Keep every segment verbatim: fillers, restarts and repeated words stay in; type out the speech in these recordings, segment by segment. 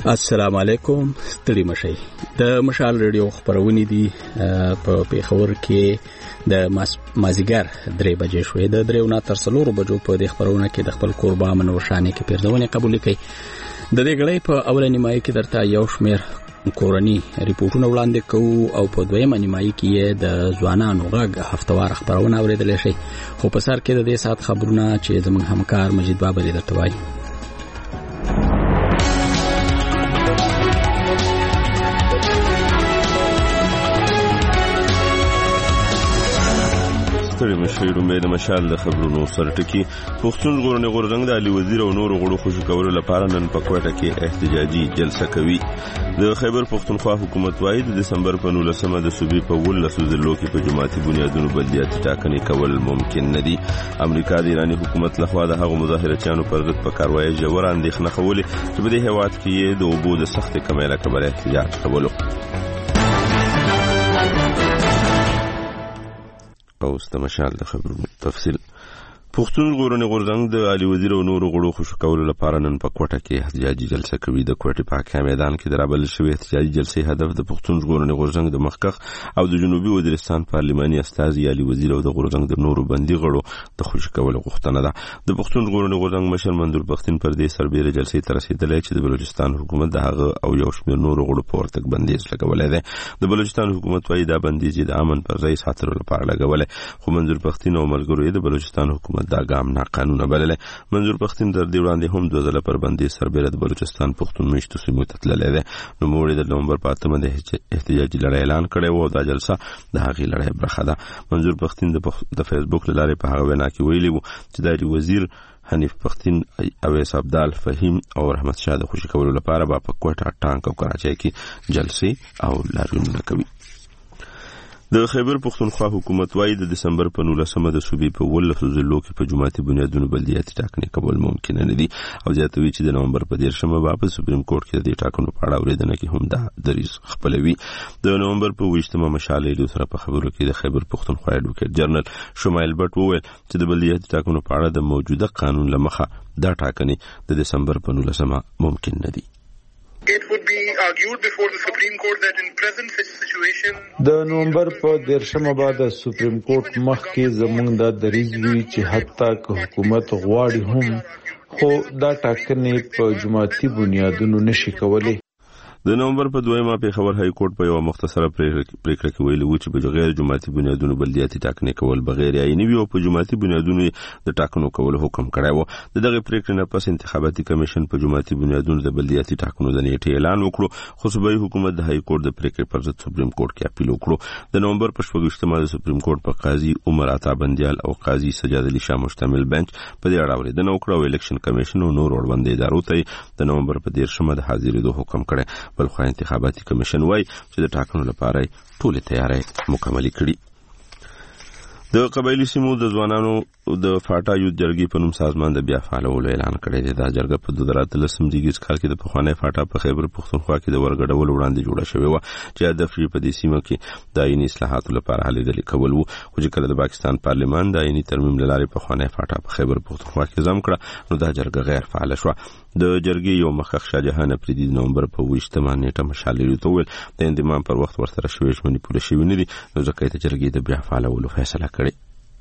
السلام علیکم. ستړي مشي د مشال ریډیو خبرونه دي په پیښور کې د مازیګر درې بجې شوې د درېونه تر څلورو بجو په د خبرونه کې د خپل قربا منوشانه کې پیرځونه قبول کړي. د دې غړې په اولنې نیمایي کې درته یو شمېر کورنی ریپورتونه وړاندې کوو او په دویمه نیمایي کې د ځوانانو غږ هفتوار خبرونه اوریدل شي. خو په سر کې د دې سات خبرونه چې زموږ همکار مجید بابر درته وایي. ستړي مشي رومې د مشال د خبرونو سره ټکی. پښتون ژغورنې غورځنګ د علي وزیر او نورو غړو خوشي کولو لپاره نن په کوټه کې احتجاجي جلسه کوي. د خیبر پښتونخوا حکومت وايي د دسمبر په نولسمه د صوبې په ولسو ضلعو کې په جماعتي بنیادونو بلدیاتي ټاکنې کول ممکن نه دي. امریکا د ایراني حکومت لخوا د هغو مظاهرچیانو پر ضد په کاروایی ژوره اندېښنه خولې چې په دې هېواد کې د اوبو د سختې کمۍ له کبله احتجاج کولو. اوس د مشال د خبرونو تفصیل. پښتون ژغورنې غورځنګ د علي وزیر او نورو غړو خوشي کولو لپاره نن په کوټه کې احتجاجي جلسه کوي. د کوټې په حکا میدان کې درابل شوی احتجاجي جلسې هدف د پښتون ژغورنې غورځنګ د مخکخ او د جنوبي وزیرستان پارلماني استازي علي وزیر او د غورځنګ د نورو بندي غړو د خوشي کولو غوښتنه ده. د پښتون ژغورنې غورځنګ مشر منظور پښتين پر دې سربېره جلسې ته رسیدلی چې د بلوچستان حکومت د هغه او یو شمېر نورو غړو په ورتګ بندیز لګولی دی. د بلوچستان حکومت وايي دا بندیز د امن پر ځای ساتلو لپاره لګولی، خو منظور پښتين او ملګرو یې د بلوچستان حکومت دا ګام ناقانونه بللی. منظور پښتين تر دې وړاندې هم دوه ځله پر بندیز سربېره د بلوچستان پښتون میشتو سیمو ته تللی دی. نوموړي د نومبر په اتمه د احتجاجي لړۍ اعلان کړی و او دا جلسه د هغې لړۍ برخه ده. منظور پښتين د فیسبوک له لارې په هغه وینا کې ویلي و چې د علي وزیر، حنیف پښتين، اویس عبدال، فهیم او رحمت شاه د خوشي کولو لپاره به په کوټه، ټانک او کراچۍ کې جلسې او لاریونونه کوي. د خیبر پښتونخوا حکومت وايي د دسمبر په نولسمه د صوبې په ولسو ضلعو کې په جماعتي بنیادونو بلدیاتي ټاکنې کول ممکن نه دي او زیاتوي چې د نومبر په دیرشمه به په سپریم کورټ کې د دې ټاکنو په اړه اورېدنه کې هم دا دریځ خپلوي. د نومبر په ویشتمه مشال ایډیو سره په خبرو کې د خیبر پښتونخوا ایډوکیټ جنرال شمایل بټ وویل چې د بلدیاتي ټاکنو په اړه د موجوده قانون له مخه دا ټاکنې د دسمبر په نولسمه ممکن نه دي. It would be argued before the Supreme Court that in present situation د نومبر په دیرشمه بعد د سپریم کورټ مخ کې زمونږ د دریځ وی چې حتی که حکومت غواړي هم خو دا ټاکنې په جماعتي بنیادونو نشي کولای. د نومبر په دویمه پیښور های کورټ په یو مختصره پریکړه کې ویلي و چې په غیر جماعتي بنیادونو بلدیاتي ټاکنې کول بغیر عیني وي او په جماعتي بنیادونو د ټاکنو کول حکم کړی و. د دغه پریکړې نه پس انتخاباتي کمیشن په جماعتي بنیادونو د بلدیاتي ټاکنو د نیټې اعلان وکړو، خو صوبایي حکومت د های کورټ د پریکړې پر ضد سپریم کورټ کې اپیل وکړو. د نومبر په شپږویشتمه د سپریم کورټ په قاضي عمر عطا بندیال او قاضي سجاد علي شاه مشتمل بنچ په دې اړه اورېدنه وکړه او الیکشن کمیشن او نور اړوندو ادارو ته د نومبر په دیرشمه د حاضرېدو حکم کړی. بل خو انتخاباتي کمیشن وايي چې د ټاکنو لپاره ټولې تیارۍ مکمل کړي. د قبایلی سیمو د ځوانانو د فاټا یوت جرګې په نوم سازمان د بیا فعالولو اعلان کړی دی. دا جرګه په دوه زره اتلسم زیږدیز کال کې د پخوانی فاټا په خیبر پښتونخوا کې د ورګډولو وړاندې جوړه شوې وه چې هدف یې په دې سیمه کې د آئیني اصلاحاتو لپاره هلې ځلې کول و. خو چې کله د پاکستان پارلمان د آئیني ترمیم له لارې پخوانی فاټا په خیبر پښتونخوا کې ضم کړه نو دا جرګه غیر فعاله شوه. د جرګې یو مخکښ شاه جهان افریدي د نومبر په اوویشتمه نیټه مشال ایډیو ته وویل د انضمام پر وخت ورسره شوې ژمنې پوره شوې نه دي نو ځکه یې د جرګې د بیا فعالولو فیصله کړې.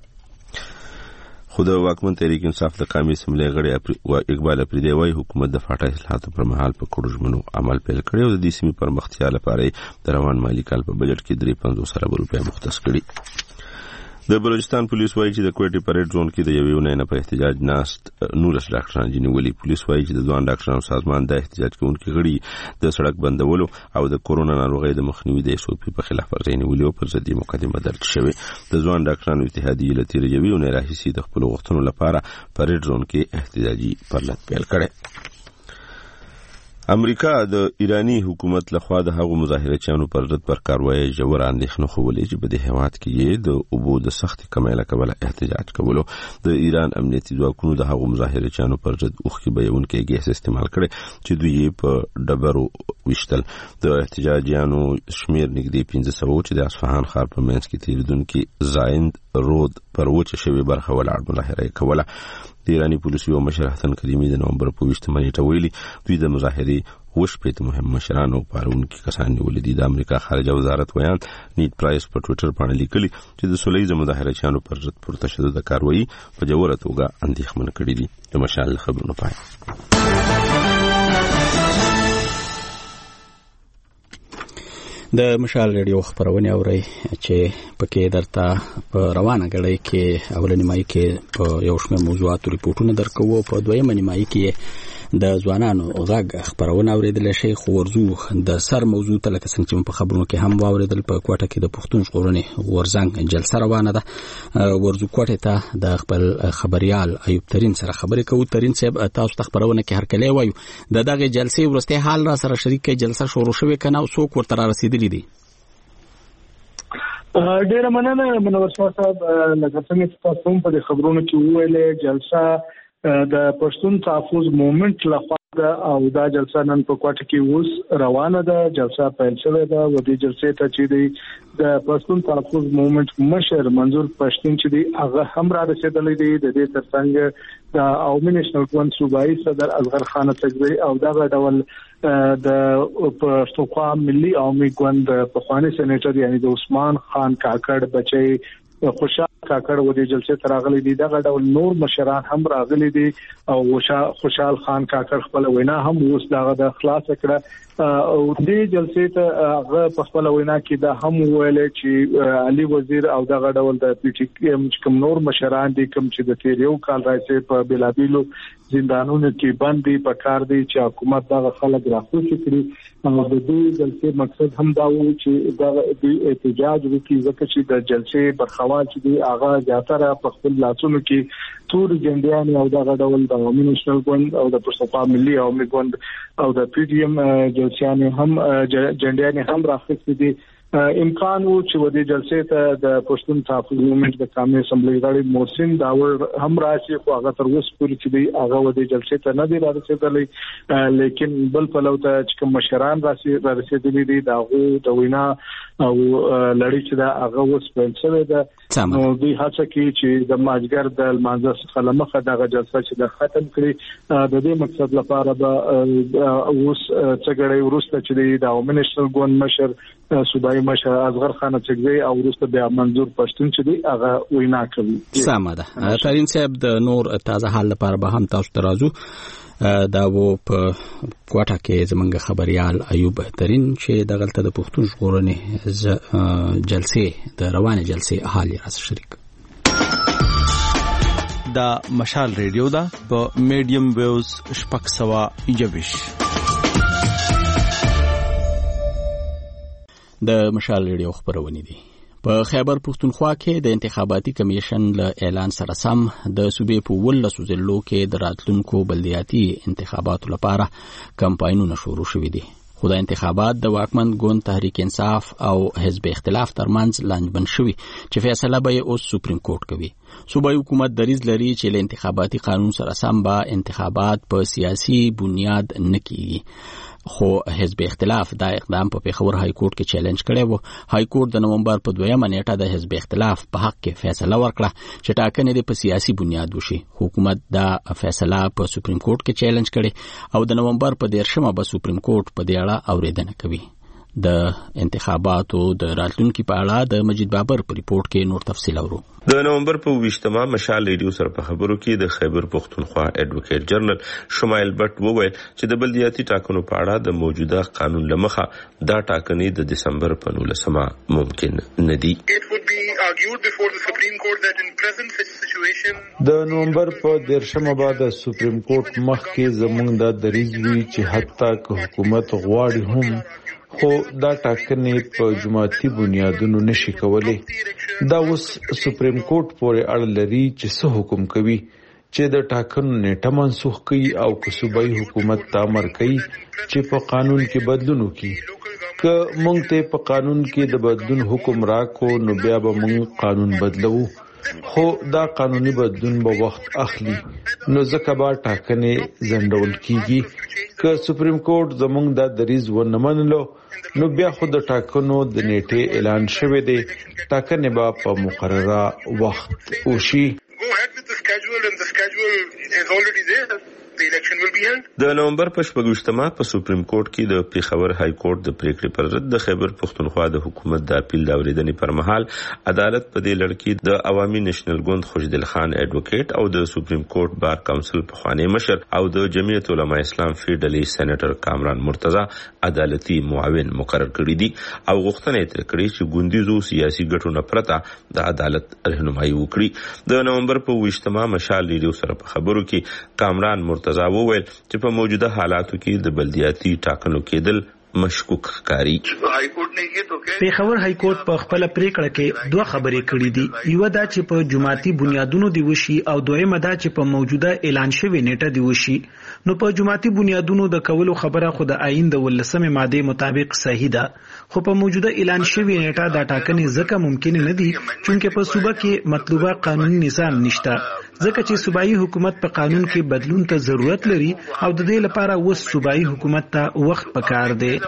خو د واکمن تحریک انصاف د قومي اسمبلۍ غړی اقبال افریدي وايي حکومت د فاټا اصلاحاتو پر مهال په کړو ژمنو عمل پیل کړی او د دې سیمې پرمختیا لپاره د روان مالي کال په بجټ کې درې پنځوس اربه روپۍ مختص کړي. د بلوچستان پولیس وايي چې د کوټې پریډ زون کې د یوې اونۍ نه په احتجاج ناست نولس ډاکټران ځینې ولي. پولیس وايي چې د ځوان ډاکټرانو سازمان د احتجاج کوونکي غړي د سړک بندولو او د کورونا ناروغۍ د مخنیوي د ایس او پي په خلاف ورزۍ نیولې او پر ضد یې مقدمه درج شوې. د ځوان ډاکټرانو اتحادیې له تېرې یوې اونۍ راهیسې د خپلو غوښتنو لپاره پریډ زون کې احتجاجي پرلط پیل کړی. امریکا د ایرانی حکومت لخوا د هغو مظاهرچیانو پر ضد پر کاروایی ژوره اندېښنه ښولې چې په دې هېواد کې یې د اوبو د سختې کمۍ له کبله احتجاج کولو. د ایران امنیتي ځواکونو د هغو مظاهرچیانو پر ضد اوښکې بهیونکی ګیس استعمال کړی چې دوی یې په ډبرو ویشتل. د احتجاجیانو شمېر نږدې پنځه سوه چې د اصفهان ښار په منځ کې تېرېدونکي زایند رود پر وچه شوې برخه ولاړ مظاهره یې کوله. د ایرانی پولیسو یو مشر حسن کریمي د نومبر په اوویشتمه نیټه ویلي دوی د مظاهرې وشپېته مهم مشران او پالونکي کسان ولدي. د امریکا خارجه وزارت ویان نیټ پرایس په ټوئیټر باندې لیکلي چې د سولهییزو مظاهرچیانو پر ضد پرتشدد کاروایی په جوړه توګه اندېښمن کړي دي. د مشال خبرونه پای. د مشال ریډیو خبرونه اوري چې پکې درته په روانه غړې کې اولنی مای کې په یو شمېر موضوعاتو ریپورتونه درکوو. په دویمه نیمایي کې د ځوانانو غږ خبرونه اوریدل شي. خو ورزو د سر موضوع ته لکه څنګه چې په خبرونو کې هم واوریدل په کوټه کې د پښتون ژغورنې ورزنګ جلسه روانه ده. ورزو کوټه ته د خپل خبريال ایوب ترين سره خبرې کوو. ترين صاحب تاسو ته خبرونه کې هر کله وایو د دغه جلسې ورسته حال را سره شریک جلسه شروع شوه کنه او څوک ورته را رسیدلی دي؟ ډیره مننه منور صاحب. لکه څنګه چې تاسو په خبرونو کې ویلې جلسه د پښتون تحفظ موومنت لخوا او دا جلسه نن په کوټه کې اوس روانه ده. جلسه پیل شوې ده او د جلسې ته چې دی د پښتون تحفظ موومنت مشر منظور پښتون چې دی هغه هم را رسیدلی دی. د دې ترڅنګ د عوامي نېشنل ګوند صوبایي صدر اصغر خان تکزی او دغه ډول د پښتونخوا ملي عوامي ګوند په خواني سېنیټر یعنی د عثمان خان کاکړ بچي خوشحال کاکړ و دې جلسې ته راغلي دي. دغه ډول نور مشران هم راغلي دي او خوشحال خان کاکړ خپل وینا هم اوس دغه د خلاص کړه او دې جلسې ته هغه په خپل وینا کې دا هم ویل چې علي وزیر او دغه ډول د پی ټی ایم کوم نور مشران دي کوم چې د تیر یو کال راځي په بلابیلو زندانونو کې باندې په کار دي چې حکومت دغه خلک راخوشي کړي. او د دې جلسې مقصد هم دا و چې دا د احتجاج وکړي ځکه چې د جلسې برخوال چې دی هغه زیاتره په خپل لاسونو کې تور جنډیان او دغه ډول د عوامي نېشنل ګوند او د پښتونخوا ملي عوامي ګوند او د پی ډی ایم جلسیان هم جنډیان هم راخستې دي. امکان وو چې و دې جلسې ته د پښتون تحفظ موومنت د قومي اسمبلی غړي محسن داور هم راشي خو هغه تر اوسه پورې چې دی هغه و دې جلسې ته نه دی رارسېدلی. لیکن بل په لور ته چې کوم مشران راشي رارسېدلي دي دا غو د وینا او لړۍ چې دا هغه اوس پیل شوې ده. نو دوی هڅه کوي چې د ماجګر د لمانځه څخه لمخه دغه جلسه چې د ختم کړي. د دې مقصد لپاره به اوس څنګه ورسته چې د عوامي نېشنل ګوند مشر صوبایي مشر اصغر خان تکزی او ورسته بیا منظور پښتون چې دی هغه وینا کوي. سمه ده. ترين صاحب د نور تازه حال لپاره به هم تاسو ته راځو. دا و په کوټه کې زمونږ خبريال ایوب ترين چې دغلته د پښتون ژغورنې جلسې د روانه جلسې حال راس شریک. دا مشال ریډیو دا په میډیم ویوز شپږ سوه یوویشت. د مشال ریډیو خبرونه دي. په خیبر پښتونخوا کې د انتخاباتي کمیشن له اعلان سره سم د صوبې په ولسو ضلعو کې د راتلونکو بلدیاتي انتخاباتو لپاره کمپاینونه شروع شوي دي. خو د انتخابات د واکمن ګوند تحریک انصاف او حزب اختلاف ترمنځ لانجمن شوي چې فیصله به یې اوس سپریم کورټ کوي. صوبایي حکومت دریځ لري چې له انتخاباتي قانون سره سم به انتخابات په سیاسي بنیاد نه کیږي. خو حزب اختلاف دا اقدام په پیښور های کورټ کې چیلنج کړی وو. های کورټ د نومبر په دویمه نیټه د حزب اختلاف په حق کې فیصله ورکړه چې ټاکنې د په سیاسي بنیاد وشي. حکومت دا فیصله په سپریم کورټ کې چیلنج کړي او د نومبر په دیرشمه به سپریم کورټ په دې اړه اوریدنه کوي. د انتخاباتو د راتلونکي په اړه د مجید بابر په ریپورت کې نور تفصیل اورو. د نومبر په ویشتمه مشال ریډیو سره په خبرو کې د خیبر پښتونخوا ایڈوکیټ جنرال شمایل بټ وویل چې د بلدیاتي ټاکنو په اړه د موجوده قانون لمخه دا ټاکنې د دسمبر په نولسمه ممکن نه دي. د نومبر په دیرشمه بعد سپریم کورټ مخکې زموږ د دریځ وی چې حتی که حکومت غواړي هم خو دا ټاکنې په جماعتي بنیادونو نشي کولای. دا اوس سپریم کورټ پورې اړه لري چې څه حکم کوي چې د ټاکنو نیټه منسوخ کړي او که صوبایي حکومت ته امر کوي چې په قانون کې بدلون وکړي. که موږ ته په قانون کې د بدلون حکم راکو نو بیا به موږ قانون بدلو خو دا قانوني بدلون به وخت اخلي نو ځکه به ټاکنې ځنډول کیږي. که سپریم کورټ زموږ د دریځ ونه منلو نو بیا خو د ټاکنو د نیټې اعلان شوی دی. ټاکنې به په مقرره وخت وشي. the election will be held. د نومبر په شپږمه په سپریم کورټ کې د پیښور های کورټ د پریکړې پر ضد د خیبر پښتونخوا د حکومت د اپیل د اوریدنې پر مهال عدالت په دې لړ کې د عوامي نېشنل ګوند خوشدل خان اډوکیټ او د سپریم کورټ بار کونسل پخوانی مشر او د جمعیت العلماء اسلام فیډرالي سېنیټر کامران مرتضی عدالتي معاون مقرر کړی دي او غوښتنه یې تر کړې چې ګوندیزو سیاسي ګټو نه پرته د عدالت رهنمایي وکړي. د نومبر په ویشتمه مشال ریډیو سره په خبرو کې کامران مرتضی وویل چې په موجوده حالاتو کې د بلدیاتي ټاکنو کېدل مشکوک ښکاري. پیښور های کورټ په خپل پریکړه کې دوه خبرې کړې دي. یو دا چې په جماعتي بنیادونو دی وشي او دویمه دا چې په موجوده اعلان شوی نیټه دی وشي. نو په جماعتي بنیادونو د کولو خبره خو د آئین د ولسمه ماده مطابق صحیح ده، خو په موجوده اعلان شوی نیټه دا ټاکنې ځکه ممکن نه دي چې په صوبه کې مطلوبه قانوني نظام نشته، ځکه چې صوبایي حکومت په قانون کې بدلون ته ضرورت لري او د دې لپاره وس صوبایي حکومت ته وخت پکار دی.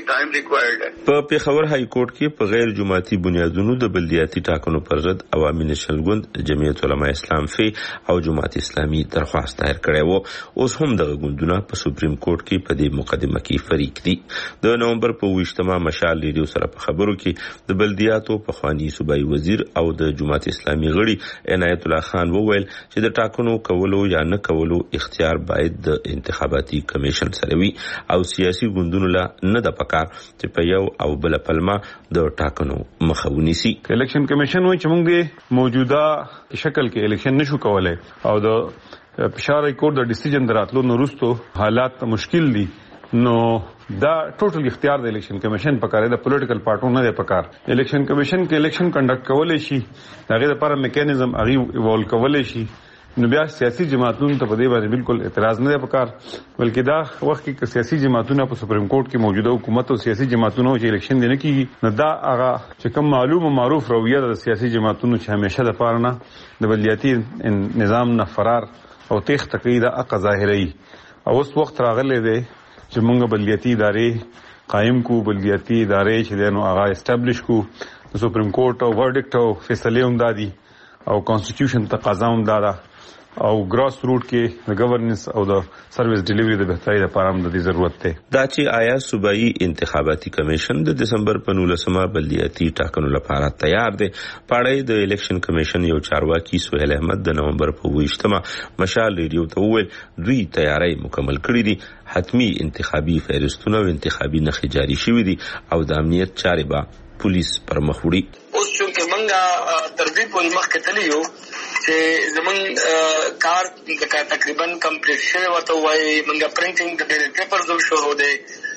په پیښور های کورټ کې په غیر جماعتي بنیادونو د بلدیاتي ټاکنو پر ضد عوامي نېشنل ګوند، جمعیت العلماء اسلام فی او جماعت اسلامي درخواست دایر کړی و. اوس هم دغه ګوندونه په سپریم کورټ کې په دې مقدمه کې فریق دي. د نومبر په ویشتمه مشال ریډیو سره په خبرو کې د بلدیاتو پخوانی صوبایي وزیر او د جماعت اسلامي غړي عنایت الله خان وویل چې د ټاکنو کولو یا نه کولو اختیار باید د انتخاباتي کمیشن سره وي او سیاسي ګوندونو لا نه د پکار چې په یو او بل پلمه د ټاکنو مخه ونیسي. الیکشن کمیشن وایي چې موږ د موجوده شکل کې الیکشن نشو کولای او د پیښور های کورټ د ډیسیژن دراتلو نورستو حالات مشکل دي، نو دا ټوټل اختیار د الیکشن کمیشن په کار دی، د پولیټیکل پارټو نه دی په کار. الیکشن کمیشن کې الیکشن کنډکټ کولای شي، هغه لپاره میکانیزم هغه ایوالو کولای شي، نو بیا سیاسي جماعتونو ته په دې باندې بالکل اعتراض نه دی پکار، بلکې دا وخت کې سیاسي جماعتونو په سپریم کورټ کې موجوده حکومت او سیاسي جماعتونو چې الیکشن دی نه کیږي، نو دا هغه چې کوم معلوم او معروف رویه د سیاسي جماعتونو چې همیشه د پاره نه د بلدیاتي نظام نه فرار او تیښته کوي دا حق ظاهري. او اوس وخت راغلی دی چې موږ بلدیاتي ادارې قائم کو، بلدیاتي ادارې چې دنو هغه اسټابلیش کو، د سپریم کورټ او ورډکټ او فیصله هم دادي او کانسټیټیوشن تقاضا هم دادا او ګراس روټ کې د گورننس او د سرویس ډیلیوري د بهتري لپاره هم د دې ضرورت دی. دا چې آیا صوبایي انتخاباتي کمیشن د دسمبر په نولسمه بلدیاتي ټاکنو لپاره تیار دی. پاړې د الیکشن کمیشن یو چارواکي سہیل احمد د نومبر په ویشتمه مشال ریډیو ته وویل دوی تیاری مکمل کړی دي، حتمی انتخابي فهرستونه او انتخابي نخې جاری شوي دي او د امنیت چارې به پولیس پر مخ وړي. اوس چې موږ تر دې پورې مخکې تللی یو چې زمونږ کار تقریبا کمپلیټ شوی ورته وایي، موږ پرنټینګ د بیلټ پیپرز هم شروع دی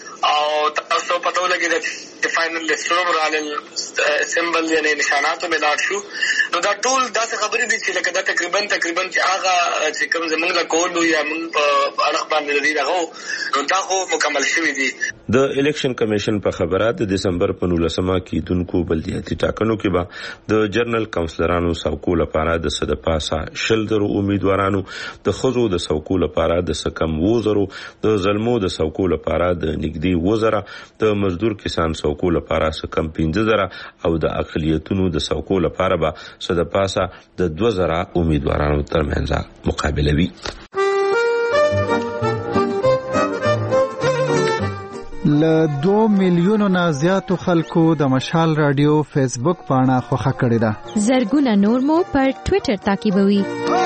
او تاسو پته ولګېده چې فاینل لیسټونه راغلل، سمبل یعنی نشاناتو ملاړ شو. نو دا ټول داسې خبرې دي چې لکه دا تقریبا تقریبا چې هغه چې کوم زمونږ له کولو یا موږ په اړخ باندې لري هغه نو دا خو مکمل شوي دي. د الیکشن کمیشن په خبره د دسمبر په نولسمه کېدونکو بلدیاتي ټاکنو کې به د جرنل کونسلرانو سوکو لپاره د صد پاسه شل درو امیدوارانو، د خزو د سوکو لپاره د سکم وزرو، د زلمو د سوکو لپاره د نګدي وزره، د مزدور کسان سوکو لپاره سکم پنځه زره او د اقلیتونو د سوکو لپاره به صد پاسه د دوه زره امیدوارانو ترمنځ مقابله وي. ل دو میلیونو نه زیاتو خلکو د مشال رادیو فیسبوک پاڼه خوښه کړې ده. زرګونه نور مو پر ټوئیټر تعقیبوي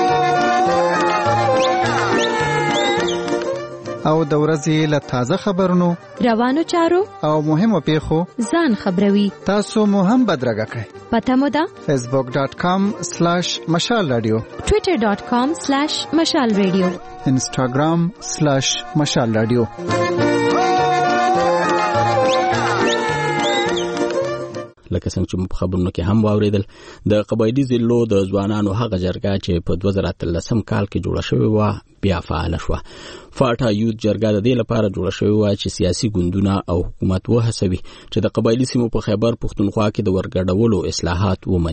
او د ورځې له تازه خبرونو، روانو چارو او مهمو پیښو ځان خبروي. تاسو مو هم بدرګه کړئ. پته مو ده فیسبوک ډاټ کام سلیش مشال رادیو، ټوئیټر ډاټ کام سلیش مشال رادیو، انسټاګرام سلیش مشال رادیو. لکه څنګه چې په خبرونو کې هم واوریدل، د قبایلی ضلعو د ځوانانو هغه جرګه چې په دوه زره اتلسم کال کې جوړه شوې و بیا فعال شوه. فاټا یوت جرګه د دې لپاره جوړه شوې و چې سیاسي ګوندونه او حکومت وهڅوي چې د قبایلی سیمو په خیبر پښتونخوا کې د ورګډولو اصلاحات ومني.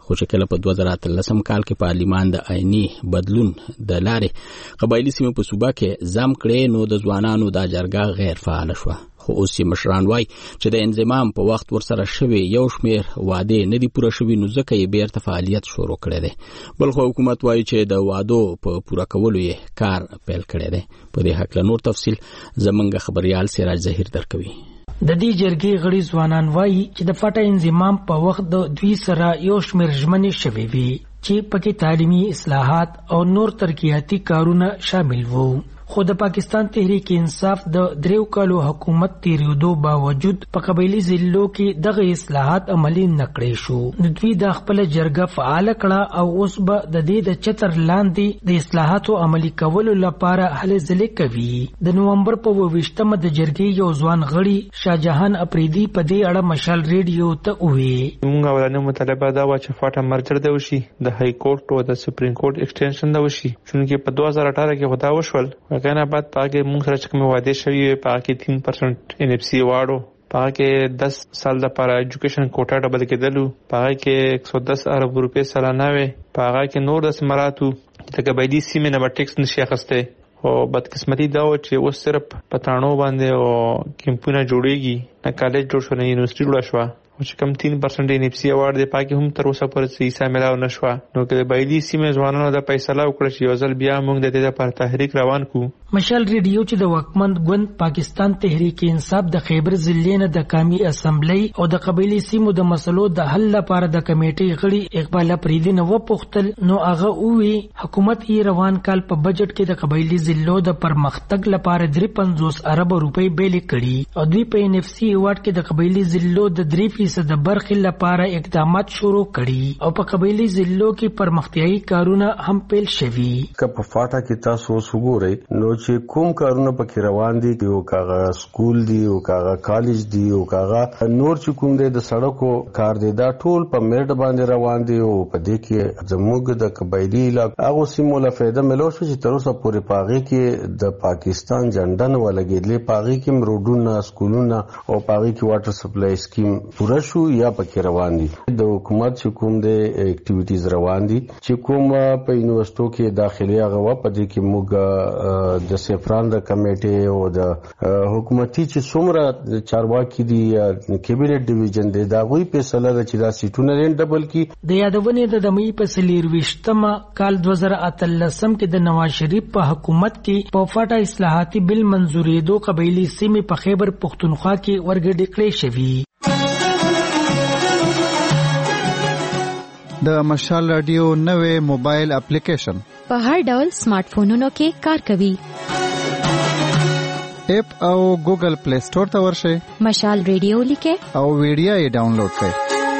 خو چې کله په دوه زره اتلسم کال کې پارلیمان د آئینی بدلون د لارې قبایلی سیمو په صوبه کې ځم کړي نو د ځوانانو دا جرګه غیر فعال شوه. خو اوس یې مشران وایي چې د انضمام په وخت ورسره شوی یو شمېر وعدې نه دي پوره شوي نو ځکه یې بیرته فعالیت شروع کړی دی. بل خو حکومت وایي چې د وعدو په پوره کولو یې کار پیل کړی دی. په دې هکله نور تفصیل زمونږ خبريال سراج ظهیر درکوي. د دې جرګې غړي ځوانان وایي چې د فټه انضمام په وخت د دوی سره یو شمېر ژمنې شوې وي چې پکې تعلیمي اصلاحات او نور ترقیاتي کارونه شامل وو. خو د پاکستان تحریک انصاف د دریو کالو حکومت تیریدو باوجود په قبایلی ضلعو کې دغه اصلاحات عملي نکړې شو. نو دوی د خپل جرګه فعال کړه او اوس به د دې د چتر لاندې د اصلاحاتو عملي کولو لپاره هلې ځلې کوي. د نومبر په اوویشتمه د جرګې یو ځوان غړي شاهجهان اپریدي په دې اړه مشال ریډیو ته وویل. موږ اولنه مطالبه دا و چې فاټه مرجر دی وشي د های کورټ او د سپریم کورټ ایکسټنشن دا وشي چې په دوه هزار اٹھارہ کې خدا وشول. کنه بعد پاکه مونږ سره چې کوم وعده شوی پاکه تین پرسنٹ ان اف سی واړو پاکه دس سال لپاره ایجوکیشن کوټا ډبل کېدلو پاکه ایک سو دس ارب روپے سالانه وي پاکه نور د سمراتو د قبایلی سیمه نه ټیکس نشي اخسته. او بدقسمتي دا و چې اوس صرف پټانو باندې او کیمپونه جوړيږي نه کالج جوړ شو نه یونیورسيټي جوړ شو او چې کم تین پرسنٹ ان اف سی اوارد دی پاکه هم تر اوسه پورې صحیح ملاو نشو. نو کې بایدي سیمه ځوانانو د فیصله وکړه چې یوځل بیا موږ د دې لپاره تحریک روان کو. مشال ریډیو چې د وکمند ګوند پاکستان تحریک انصاف د خیبر ضلع نه د قومي اسمبلی او د قبایلی سیمو د مسلو د حل لپاره د کمیټې غړي اقبال اپریدي نو وپوښتل نو هغه وی حکومت یې روان کال په بجټ کې د قبایلی ضلعو د پرمختګ لپاره درې پنځوس ارب روپۍ بیل کړي او دوی په ان اف سی ایوارډ کې د قبایلی ضلعو د درې فیصد برخې لپاره اقدامات شروع کړي او په قبایلی ضلعو کې پرمختیايي کارونه هم پیل شوي. که په فاټا کې تاسو وګورئ نو چې کوم کارونه پکې روان دي یو کاغه سکول دی او کاغه کالج دی او کاغه نور چې کوم دی د سړکو کار دی دا ټول په میډ باندې روان دي او په دې کې زموږ د قبایلی علاقې هغه سیمو له فائدہ ملو شو چې تر اوسه پورې پاغي کې د پاکستان جنډه نه ولګېدلې پاغي کې روډونه سکولونه او پاغي کې واټر سپلای سکیم پوره شو یا پکې روان دي. د حکومت چې کوم دی اکټیویټیز روان دي چې کوم په یونیورسيټو کې داخلي هغه په دې کې موږ د سفران د کمیټې او د حکومتي چې څومره چارواکي دي کیبینټ ډیویژن دی دا غوي فیصله ده چې دا سیټونه لین ډبل کی. د یادونې د دمې په سلیرويشتمه کال دوه زره اتلسم کې د نواز شریف په حکومت کې په فاټا اصلاحاتي بل منزورېدو قبایلی سیمې په خیبر پختونخوا کې ورګډ کړې شوې. د مشال رادیو نوې موبایل اپلیکیشن په هر ډول سمارټ فونونو کې کار کوي. اپ او ګوګل پلی سٹور ته ورشئ مشال رادیو لیکه او ویډیو یې ډاونلوډ کړئ.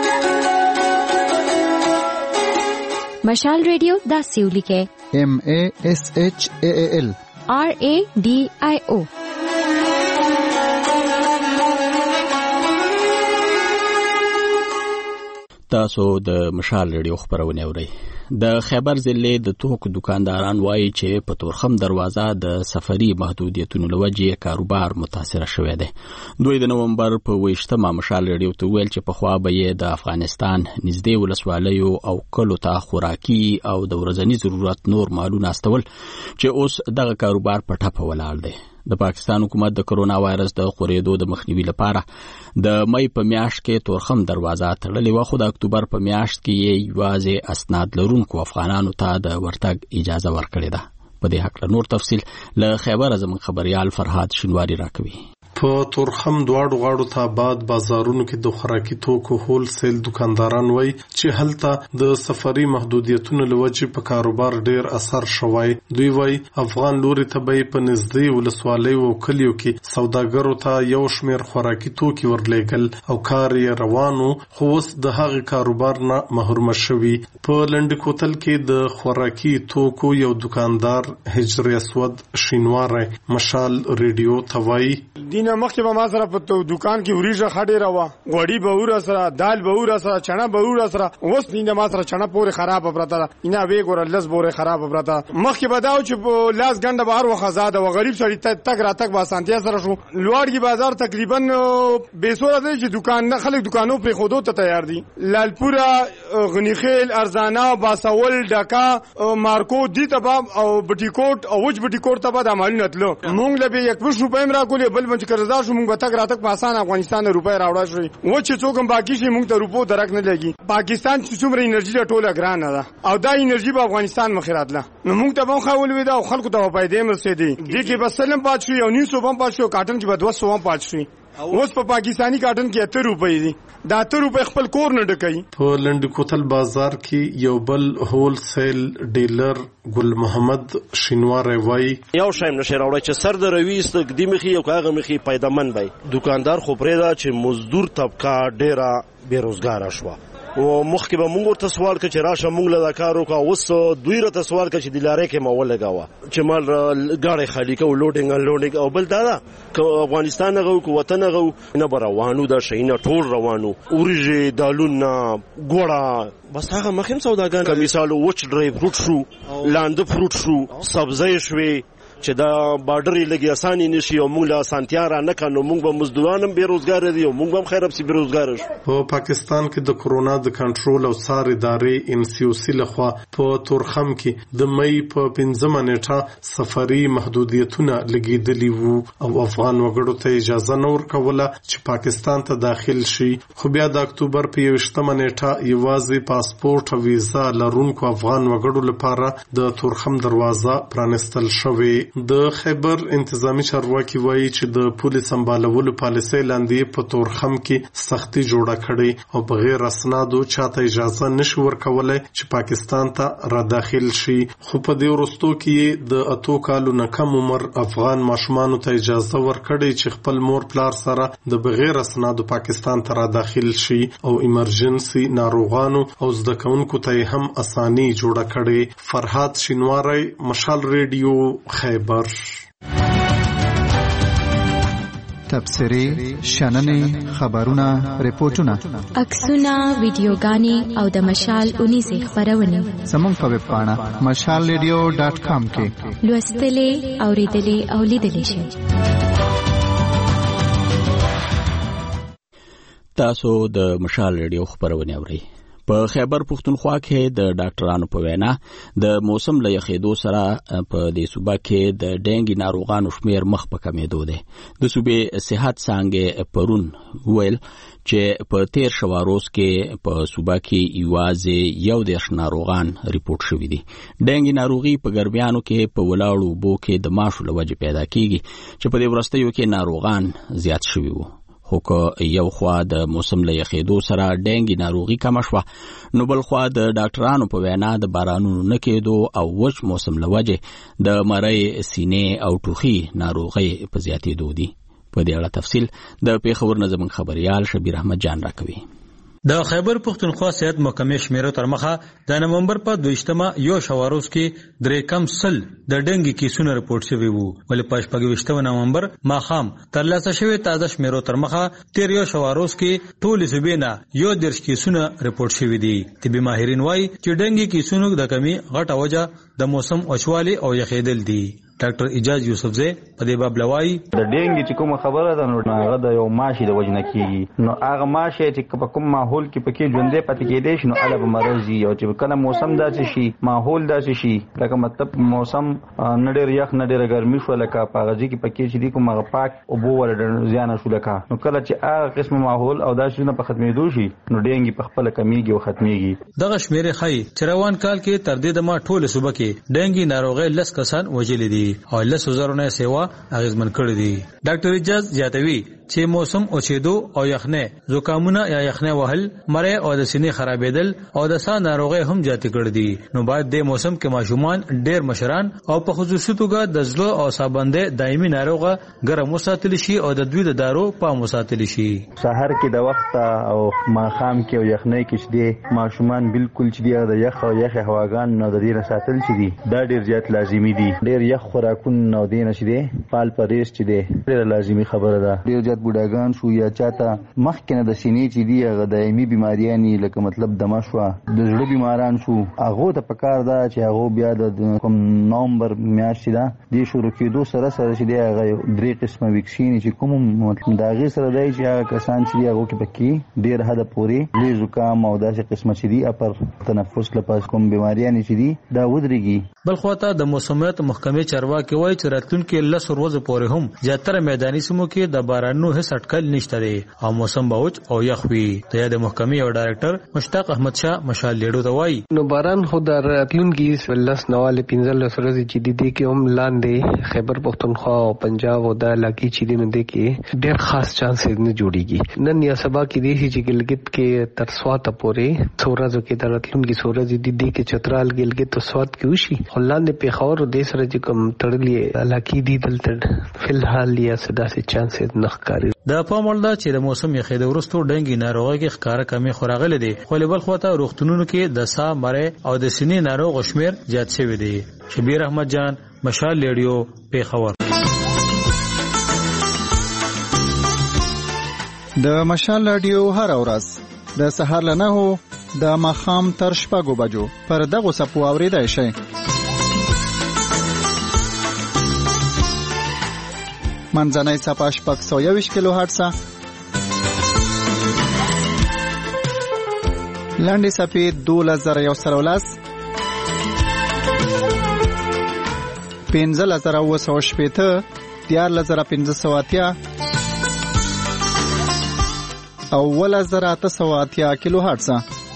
مشال رادیو داسې ولیکه ایم ای ایس ایچ ای ایل آر ای ډی آی او. تاسو د مشال رادیو خبرونه اورئ. د خیبر ضلع د توکو دکانداران وایي چې په تورخم دروازه د سفري محدودیتونو لوجې کاروبار متاثر شوی دی. دوی د نومبر په ویشتمه مشال رادیو ته ویل چې په خوا به یې د افغانستان نږدې ولسوالیو او کلو ته خوراکي او د ورځني ضرورت نور مالونه استول چې اوس دغه کاروبار په ټپه ولاړ دی. د پاکستان حکومت د کرونا وایرس د خورېدو د مخنیوي لپاره د مې په میاشت کې تورخم دروازه تړلې و خو د اکتوبر په میاشت کې یې یوازې اسناد لرونکو افغانانو ته د ورتګ اجازه ورکړې ده. په دې حق نور تفصیل له خیبر زموږ خبريال فرهاد شینواری راکوي. په تورخم دواړو غاړو ته آباد بازارونو کې د خوراکي توکو هول سیل دکانداران وای چې هلته د سفري محدودیتونو لوجې په کاروبار ډیر اثر شوی. دوی وای افغان لوري ته به په نږدې ولسوالۍ او کلیو کې سوداګرو ته یو شمیر خوراکي توکي ورلېګل او کار یې روانو خو اوس د هغه کاروبار نه محروم شوی. په لنډ کوتل کې د خوراکي توکو یو دکاندار هجر اسود شینواره مشال ریډیو ته وای دینه مخکې به ما سره په دکان کې وریجه خډې راوه غوړي به ور سره دال به ور سره چنا به ور سره اوس دینه ما سره چنا پورې خراب پراته ده اینا وی ګور لز پورې خراب پراته مخکې به داو چې په لاس غنډه بهر وخه زاده و غریب سړی تک را تک با سانتیا سره شو لوړ کی بازار تقریبا بیسوره دی چې دکان نه خلک دکانو پر خودو ته تیار دي لالپورا غنیخیل ارزانا باساول ډکا مارکو دي تبا او بټیکوټ او وج بټیکوټ تبا د عمل نتلو مونږ له یک وش روپې مرا کولې بل منځ قرضدار شو مونږ به تک راتک په آسان افغانستان روپې راوړا شوی و چې څوک باقی شي مونږ ته روپو درک نه لګي پاکستان چې څومره انرژي ټوله ګرانه ده او دا انرژي په افغانستان مخ راتله نو مونږ ته به خو ولوي دا خلکو ته پیدا مرسيدي دي کې بس سلم پات شو او نیم سو بم پات شو کاټن کې به دوه سو پات شو اوس په پاکستانی کاټن کې اته روپۍ دي دا اته روپۍ خپل کور نه ډکای. په لنډ کوتل بازار کې یو بل هول سیل ډیلر ګل محمد شینوار وای یو شایم نشه راوړی چې سر د رويست د مخي یو کاغه مخي پیدامن وای دکاندار خو پرې دا چې مزدور طبقه ډیره بیروزګار شوه او مخکې به مونږ ورته سوال کړ چې راشه مونږ له کارو کا اوس دوی راته سوال کړ چې د لارې کې مو ولګاوه چې مال غاړې خالی کو لوډینګ ان لوډینګ او بل دا دا افغانستان غو کو وطن غو نه روانو دا شینه ټول روانو اورجه دالونه ګوړه بس هغه مخیم سوداګان که مثال وچ ډرای فروټ شو لاند فروټ شو سبزی شوي چې دا بارډر لګي اساني نشي او موږ لا سانتیا را نه کنو موږ به مزدورانم بیروزګار دي او موږ هم خیرب سي بیروزګار شو. په پاکستان کې د کورونا د کنټرول او څار ادارې ان سی او سی لخوا په تورخم کې د مئی په پنځمه نیټه سفري محدودیتونه لګیدلي وو او افغان وګړو ته اجازه نه ورکوله چې پاکستان ته داخل شي خو بیا د اکتوبر په یوشتمه نیټه یوازې پاسپورت او ویزا لرونکو افغان وګړو لپاره د تورخم دروازه پرانستل شوې. د خیبر انتظامی چارواکي وایي چې د پولیس سمبالولو پالیسۍ لاندې په تورخم کې سختي جوړه کړي او بغیر اسنادو چاته اجازه نشي ورکولای چې پاکستان ته را داخل شي خو په دې وروستو کې د اتو کالو نه کم عمر افغان ماشومان ته اجازه ورکړي چې خپل مور پلار سره د بغیر اسنادو پاکستان ته را داخل شي او ایمرجنسي ناروغانو او زده کوونکو ته هم اساني جوړه کړي. فرهاد شینواری مشال ریډیو خیبر. تبصرې شننې خبرونه ریپورتونه عکسونه ویډیوګانې او د مشال اونیزه خبرونه زموږ په ویب پاڼه مشال ریډیو ډاټ کام کې لوستلې اوریدلې او لیدلې شئ. تاسو د مشال ریډیو خبرونه اورئ. په خیبر پختونخوا کې د ډاکټرانو په وینا د موسم له یخېدو سره په دې صوبه کې د ډینګي ناروغانو شمیر مخ په کمېدو دی. د صوبې صحت څانګې پرون ویل چې په تیر شواروز کې په صوبه کې یوازې یو دیرش ناروغان ریپورت شوي دي. ډینګي ناروغي په ګرمیانو کې په ولاړو اوبو کې د ماشو له وجې پیدا کیږي چې په دې وروستیو کې ناروغان زیات شوي وو. خو که یو خوا د موسم له یخېدو سره ډینګي ناروغي کم شوه نو بل خوا د ډاکټرانو په وینا د بارانونو نه کېدو او وچ موسم له وجې د مرۍ سینې او ټوخي ناروغۍ په زیاتېدو دي. په دې اړه تفصیل د پیښور نه زموږ خبريال شبیر احمد جان راکوي. د خیبر پختونخوا صحت محکمې شمیرو تر مخه د نومبر په دویشتمه یو شواروز کې درې کم سل د ډنګي کیسونه ریپورت شوي وو ولې په شپږویشتمه نومبر ماښام ترلاسه شوی تازه شمیرو تر مخه تیر یو شواروز کې ټول صوبې نه یو دیرش کیسونه ریپورت شوي دي. طبي ماهرین وایي چې ډنګي کیسونو د کمی غټه وجه د موسم وچوالي او یخېدل دي. ډاکټر اجاز یوسفزی په دې باب لوایي د ډینګي چې کومه خبره ده نو هغه د یو ماشي د وجنه کیږي نو هغه ماشي چې په کوم ماحول کې پکې ژوندې پاتې کېدې شي نو اله به مرضی او چې کله موسم داسې شي ماحول داسې شي لکه مطلب موسم نډیر یخ نډیر ګرمي شو لکه په غزي کې پکې چې دی کوم هغه پاک او بو ور زیان شو لکه نو کله چې هغه قسم ماحول او داسې نه په ختمېدو شي نو ډینګي په خپل کمیږي او ختميږي. دغه شمیرې خای چې روان کال کې تر دې د ما ټوله صوبه کې ډینګي ناروغي لس کسان وژلي دي او لس زرونه سیوا اغیزمن کړی دي. ډاکټر اجاز زیاتوي چې موسم اوچېدو او یخنه زکامونه یا یخنه وهل مړې او د سینې خرابېدل او د ساه ناروغي هم زیاتې کړې دي. نو باید د موسم کې ماشومان ډېر مشران او په خصوصي توګه د زړه او سابنده دایمي ناروغه ګرم وساتل شي او د دوی د دارو پام وساتل شي. سحر کې د وخت او ماخام کې او یخنۍ کې چې دي ماشومان بالکل چې دي د یخ او یخ هواګان نو د دې ساتل چې دي دا ډېر زیات لازمي دي. ډېر یخ خوراکونه نو دینه چې دي پال پرېس چې دي ډېر لازمي خبره ده. ډېر زیات بوډاګان شو یا چاته مخکې نه د سینې چې دي هغه دایمي بیماریانې لکه مطلب دمه شو د زړه بیماران شو هغه ته پکار ده چې هغه بیا د کوم نومبر میاشتې ده د شروع کېدو سره سره چې دی هغه درې قسمه ویکسین چې کوم مطلب دا غي سره دی چې هغه کسان چې هغه کې پکې ډېر حد پورې لې زکام او داسې قسمه چې دی اپر تنفس لپاره کوم بیماریانې چې دي دا ودرېږي. بل خواته د موسمیات محکمې چارواکي وایي چې راتلونکي لس ورځې پورې هم زیاتره میداني سیمو کې د بارانونو هیڅ اټکل نشته دی او موسم به وچ او یخ وي. د یاد محکمې او ډایرکټر مشتاق احمد شاه مشال لیډو ته وایي نو باران خو د راتلونکي لس نواله پنځه لس ورځې چې دي کې هم لاندې خیبر پختونخوا او پنجاب او د علاقې چې دي نو د کې ډېر خاص چانس نه جوړيږي. نن یا سبا کې دي چې ګلګت کې تر سوات پورې څورازو کې د راتلونکي څورازې دي دي کې چترال ګلګت او سوات کې وشي هلاند په خور د سره چې کوم تړلې علاقې دي دلته فلحال یا صدا سي چانس نه ښکاري. د پاموړ دا چې د موسم یخې د ورستو ډنګي ناروغي کې ښکارا کمی خوراغله دي خو له بل خواته روغتونونو کې د ساه مړې او د سینې ناروغ شمیر زیات شوی دی. شبیر احمد جان مشال لیډیو په خبر. د مشال رادیو هر ورځ د سهار له نهو د ماخام تر شپږو بجو پر دغه سپو اوریدای شي. منځنۍ صفحه شپږ سوه یوویشت کیلو هرتز لاندې صفحه دولس زره یو سل ولس پنځه زره اوه سوه شپېته دیارلس زره پنځه سوه اتیا او اوولس زره اته سوه اتیا کیلو هرتز.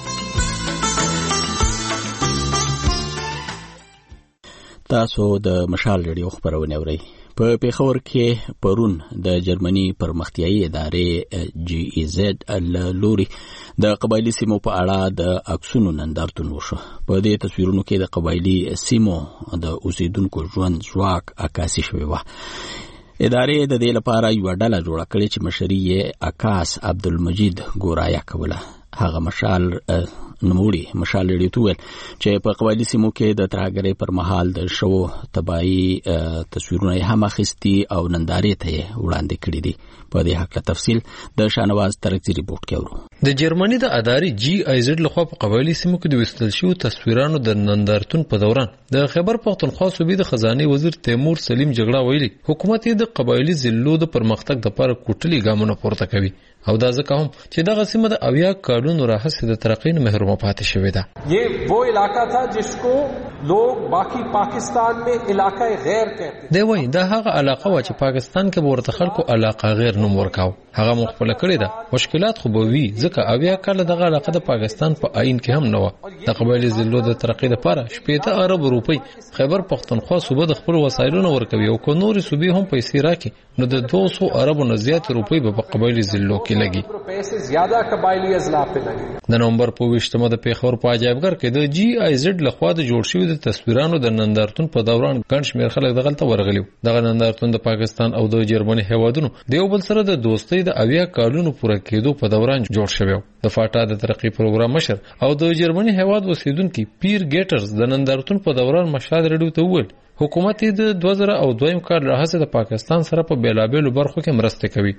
تاسو د مشال ریډیو خبرونه اورئ. په پیښور کې پرون د جرمني پرمختیایي ادارې جی ای زد لوري د قبایلی سیمو په اړه د عکسونو نندارتون وشو. په دې تصویرونو کې د قبایلی سیمو د اوسیدونکو ژوند ځواک عکاسي شوی و. ادارې د دې لپاره یو ډله جوړه کړې چې مشري یې عکاس عبدالمجید ګورایا کوله. هغه مشال نموړي مشال لري تویل چې په قبایلی سیمو کې د ترهګرۍ پر مهال د شو تباہي تصویرونه هم اخیستي او نندارې ته وړاندې کړي دي. په دې حق تفصیل د شانواز ترکزي ریپورت کې ورو. د جرمني د ادارې جی آی زد لخوا په قبایلی سیمو کې د وستل شو تصویرانو د نندارتون په دوران د خیبر پختونخوا صوبې د خزانه وزیر تیمور سلیم جګړه ویلي حکومت د قبایلی ضلعو د پرمختګ لپاره کوټلي ګامونه پورته کوي او دا ځکه هم چې دغه سیمه د اویا کارونو راهسه د ترقۍ نه محرومه پاتې شوې ده. یہ وہ علاقہ تھا جس کو لوگ باقی پاکستان میں علاقہ غیر کہتے دی. وای دا هغه علاقه و چې پاکستان کې ورته خلکو علاقه غیر نوم ورکاو. هغه مخبل کړی دا مشکلات خو به وي ځکه اویا کال دغه علاقه د پاکستان په آئین کې هم نه و. د قبایلی ضلعو د ترقۍ لپاره شپږ ارب روپۍ خیبر پختونخوا صوبه د خپل وسایلونو ورکوي او کو نور صوبې هم پیسې راکې نو د دوه سوه ارب نه زیات روپۍ په قبایلی ضلعو کې لګي. زیاده قبایلی اضلاع په لګي. د نومبر په ویشتمه د پیښور په عجایبګر کې د جی آی زد لخوا د جوړ شوی د تصویرانو د نندارتون په دوران ګڼ شمېر خلک دغلته ورغلي. دغه نندارتون د پاکستان او د جرمني هیوادونو د یو بل سره د دوستۍ د اویا کالونو پوره کېدو په دوران جوړ شوی. د فاټا د ترقی پروګرام مشر او د جرمني هیواد اوسیدونکو پیر ګیټرز د نندارتون په دوران مشاهده رډو ته وویل حکومت د دوه زره او دویم کال راهڅه د پاکستان سره په بیلابېلو برخو کې مرسته کوي.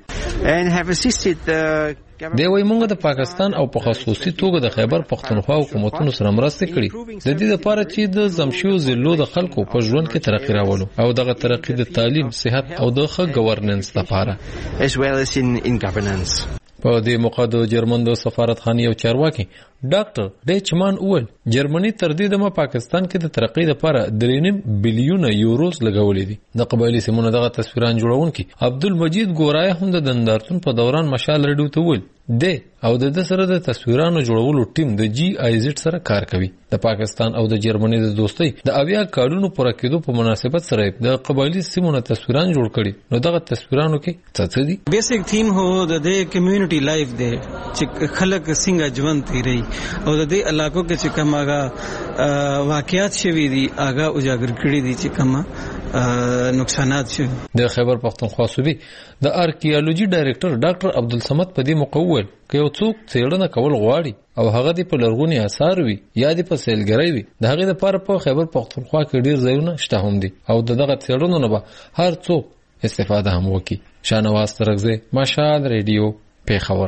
دی وایي موږ د پاکستان او په خصوصي توګه د خیبر پختونخوا حکومتونو سره مرسته کړې د دې لپاره چې د زمشیو ضلعو د خلکو په ژوند کې ترقی راولو او دغه ترقی د تعلیم، صحت او د ښه ګورننس لپاره. په دې موقع د جرمن د سفارتخانې او چارواکي ډاکټر ډیچمان اول جرمني تر دې دمه پاکستان کې د ترقۍ لپاره درې نیم بلیونه یوروز لګولې دي. د قبایلی سیمونو دغه تصویران جوړونکي عبدالمجید ګورای هم د نندارتون په دوران مشال رډیو ته وویل د او د سره د تصویرانو جوړولو ټیم د جی آی زد سره کار کوي. د پاکستان او د جرمني د دوستۍ د اویا کالونو پوره کېدو په مناسبت سره د قبایلی سیمونو تصویران جوړ کړي. نو دغه تصویرانو کې څه دي؟ بیسیک تھیم هو د دې کمیونټي لایف دی چې خلک څنګه ژوند تیري او د دې علاقو کې چې کوم هغه واقعیات شوي دي هغه اجاگر کړي دي چې کوم نقصانات شوي. د خیبر پختونخوا صوبې د آرکیالوجي ډایریکټر ډاکټر عبدالصمد په دې مقول که یو څوک څېړنه کول غواړي او هغه دی په لرغوني آثار وي یا دی په سیلګرۍ وي د هغې لپاره په خیبر پختونخوا کې ډېر ځایونه شته هم دي او د دغه څېړنو نه به هر څوک استفاده هم وکړي. شاهنواز ترکزی، مشال ریډیو، پیښور.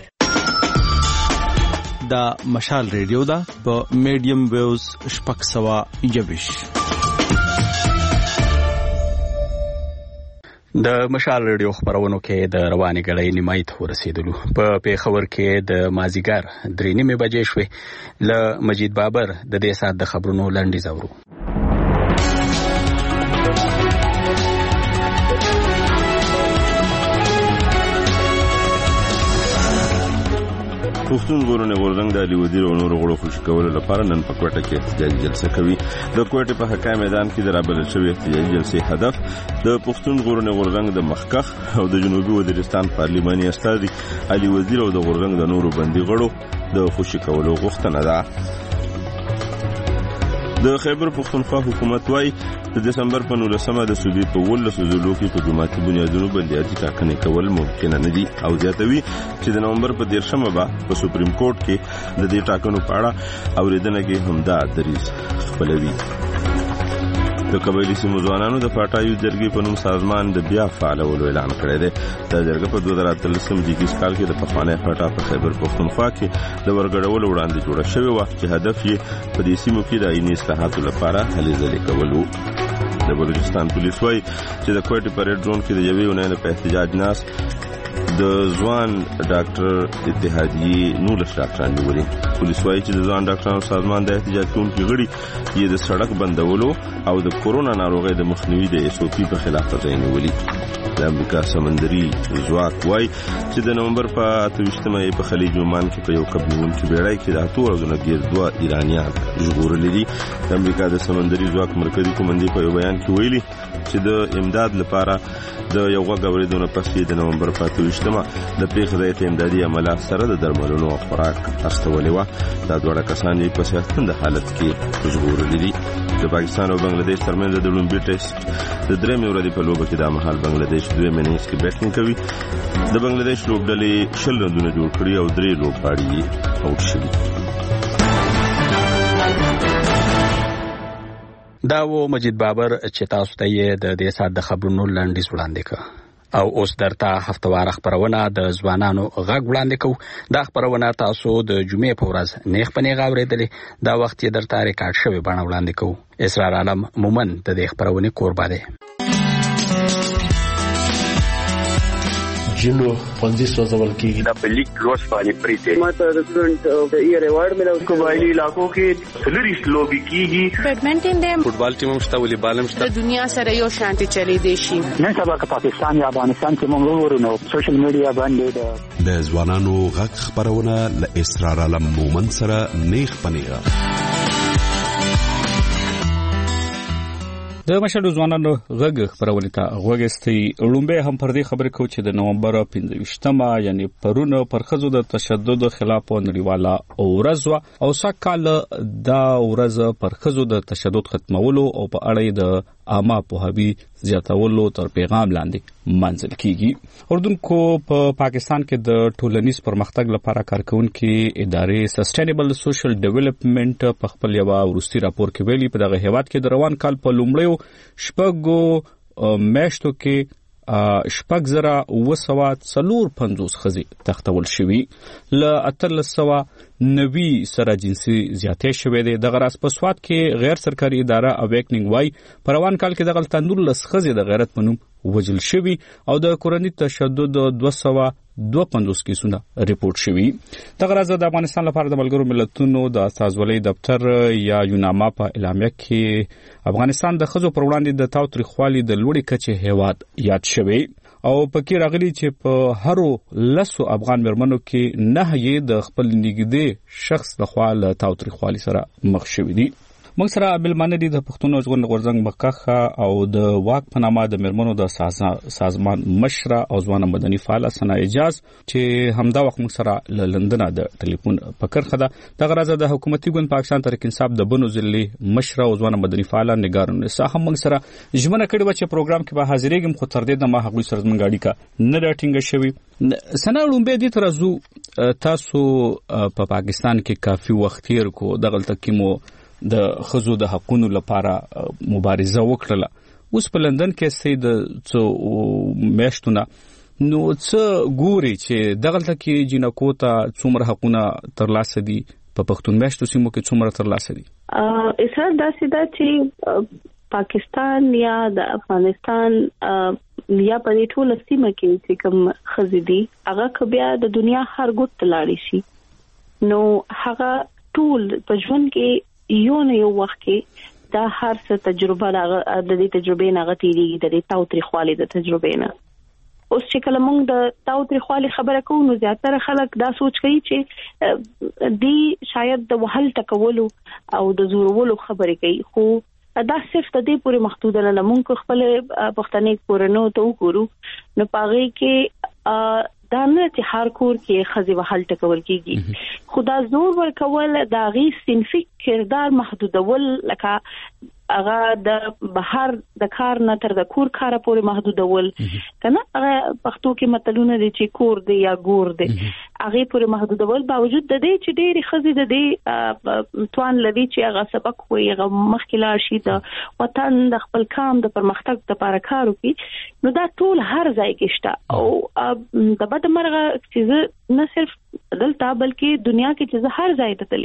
دا مشال ریډیو ده په میډیم ویوز شپږ سوه یوویش. د مشال ریډیو خبرونو کې د رواني غړې نیمایي ته ورسېدلو. په پیښور کې د مازیګر درې نیمې بجې شوې. له مجید بابر د دې سات د خبرونو لنډیز اورو. پښتون ژغورنې غورځنګ د علي وزیر او نورو غړو خوشي کولو لپاره نن په کوټه کې احتجاجي جلسه کوي. د کوټې په حکا میدان کې د رابلل شوې احتجاجي جلسې هدف د پښتون ژغورنې غورځنګ د مخکخ او د جنوبي وزیرستان پارلماني استازي علي وزیر او د غورځنګ د نورو بندي غړو د خوشي کولو غوښتنه ده. د خیبر پختونخوا حکومت وايي د دسمبر په نولسمه د صوبې په ولسو ضلعو کې په جماعتي بنیادونو بندیاتي ټاکنې کول ممکن نه دي او زیاتوي چې د نومبر په دیرشمه به په سپریم کورټ کې د دې ټاکنو په اړه اوریدنه کې همدا دریځ خپلوي. د قبایلی سیمو ځوانانو د پاټایو جرګې په نوم سازمان د بیا فعالولو اعلان کړی دی. دا جرګه په دوه زره اتلسم جګیز کال کې د پخوانۍ پاټا په خیبر پختونخوا کې د ورګډولو وړاندې جوړه شوې وه چې هدف یې په دې سیمو کې د آئیني اصلاحاتو لپاره هلې ځلې کول و. د بلوچستان پولیس وایي چې د کوټې پریډ زون کې د یوې اونۍ په احتجاج ناست د ځوان ډاکټر اتحادیې نولس ډاکټران نیولي. پولیس وایي چې د ځوان ډاکټرانو سازمان د احتجاج کوونکي غړي یې د سړک بندولو او د کورونا ناروغۍ د مخنیوي د ایس او پي په خلاف ځای نیولي. د امریکا سمندري ځواک وایي چې د نومبر په اته ویشتمه یې په خلیج عمان کې په یو کب نیونکي بیړۍ کې د اتو ورځو نه ډېر دوه ایرانیان ژغورلي دي. د امریکا د سمندري ځواک مرکزي قومندې په یو بیان کې ویلي چې د امداد لپاره د یو غږ اورېدو نه پس د نومبر په اته ویشتمه د پیښې ځای ته امدادي عملیات سره د درملونو او خوراک استولې وه. دا دواړه کسان یې په صحتمند حالت کې ژغورلي دي. د پاکستان او بنگلاديش ترمنځ د لومړي ټیسټ د درېمې ورځې په لوبه کې دا مهال بنگلاديش دوه منیس کې بیټینګ کوي. د بنگلاديش لوبډلې شل رنونه جوړ کړي او درې لوبغاړي اوټ شوي. دا و مجید بابر چې تاسو ته یې د دې سات د خبرونو لنډیز وړاندې کړ. او اوس درته هفتوار خبرونه د ځوانانو غږ وړاندې کوو. دا خبرونه تاسو د جمعې په ورځ نیغ په نیغ اورېدلې. دا وخت یې درته ریکارډ شوی بڼه وړاندې کوو. اسرار عالم مومن د دې خبرونې کوربه دی. جنو پنځه سوځول کېږي د پلیک لوس باندې پریته ماته د سټوډنټ ایئر ایوارډ ملو. قبایلی علاقو کې سلریس لوبي کیږي. بیډمنټن دی، فوټبال ټیم هم شته، والیبال هم شته. د دنیا سره یو شانتي چلی دی شي. نن سبا که پاکستان یا افغانستان کې موږ ورونو سوشل میډیا باندې د ځوانانو غږ خبرونه ل اسرار علم مومن سره نیغ پنیغه. د مشهور ځوانانو غږ خبرونه ته غوږستي. لومبه هم پر دې خبرې کو چې د نومبر پنځه ویشتمه یعنی پرونه پر خزو د تشدد خلاف نړیواله ورځ او سکهال دا ورځ پر خزو د تشدد ختمولو او په اړه د عامه پوهاوی زیاتولو تر پیغام لاندې منځل کیږي. اردن کو په پا پاکستان کې د ټولنیز پرمختګ لپاره کارکونکو ادارې سسټینبل سوشل ډیولپمنٹ په خپل یو ورستي راپور کې ویلي په دغه هیواد کې د روان کال په لومړیو شپږو میاشتو کې شپږ زره اوه سوه څلور پنځوس ښځې تختول شوي. له اتلس سوه نوي سره جنسي زیاتې شوې دي. دغه راز په سوات کې غیر سرکاري اداره اویکنینګ وای په روان کال کې دغه نولس ښځې د غیرت په نوم وژل شوي او د کورني تشدد دوه سوه دوه پنځوس کیسونه ریپورت شوي. دغه راز د افغانستان لپاره د ملګرو ملتونو د استازولۍ دفتر یا یوناما په اعلامیه کې افغانستان د ښځو پر وړاندې د تاوتریخوالي د لوړې کچې هیواد یاد شوی او پکې راغلي چې په هرو لسو افغان مېرمنو کې نه یې د خپل نږدې شخص لخوا له تاوتریخوالي سره مخ شوي دي. موږ سره مېلمانه دي د پښتون ژغورنې غورځنګ مخکښه او د واک په نامه د مېرمنو د سازمان مشره او ځوانه مدني فعاله ثنا اجاز چې همدا وخت موږ سره له لندن د ټلیفون په کرخه ده. دغه راز د حکومتي ګوند پاکستان تحریک انصاف د بنو ضلع مشره او ځوانه مدني فعاله نگار النساء هم موږ سره ژمنه کړې و چې پروګرام کې به حاضرېږم، خو تر دې دمه هغوی سره زموږ اړیکه نه راټینګه شوې. ثنا لومبې دې تر ازو تاسو په پاکستان کې کافي وخت تیر کو، دغلته کې مو د خزو د حقونو لپاره مبارزه وکړه. اوس په لندن کې سي د څو میاشتونه نو څه ګوري چې دغلته کې جنکو ته څومره حقونه ترلاسه دي، په پښتون میاشتو سیمو کې څومره ترلاسه دي؟ اسره داسې ده چې پاکستان یا د افغانستان یا په دې ټول سیمه کې چې کوم خزې دي هغه کبیا د دنیا هر ګوت لاړې شي، نو هغه ټول په ژوند کې یو نه یو وخت کې دا هر څه تجربه د دې تجربې نه غتیږي، د دې تاوتریخوالي د تجربې نه. اوس چې کله موږ د تاوتریخوالي خبره کوو نو زیاتره خلک دا سوچ کوي چې دی شاید د وهل ټکولو او د زورولو خبرې کوي، خو دا صرف د دې پورې محدود نه. موږ خپل پښتنې کورنو ته وګورو نو پاغي کې دا نه چې هر کور کې خزي وهل ټکول کیږي، خدا زور ورکول دا غي صنفي کردار محدودول، لکه هغه د بهر د کار نه تر د کور کار پورې محدودول کنه. هغه پښتو کې متلونه دي چې کور دی یا ګور دی، هغه پورې محدودول باوجود د دې چې ډېری خزي د دې توان لري چې هغه سبق وي، هغه مخکې لاړ شي، د وطن د خپل کام د پرمختګ لپاره کار وکړي. نو دا ټول هر ځای کې شته او د بد مرغه چې نه صرف دلته بلکې دنیا کې چې هر ځای ته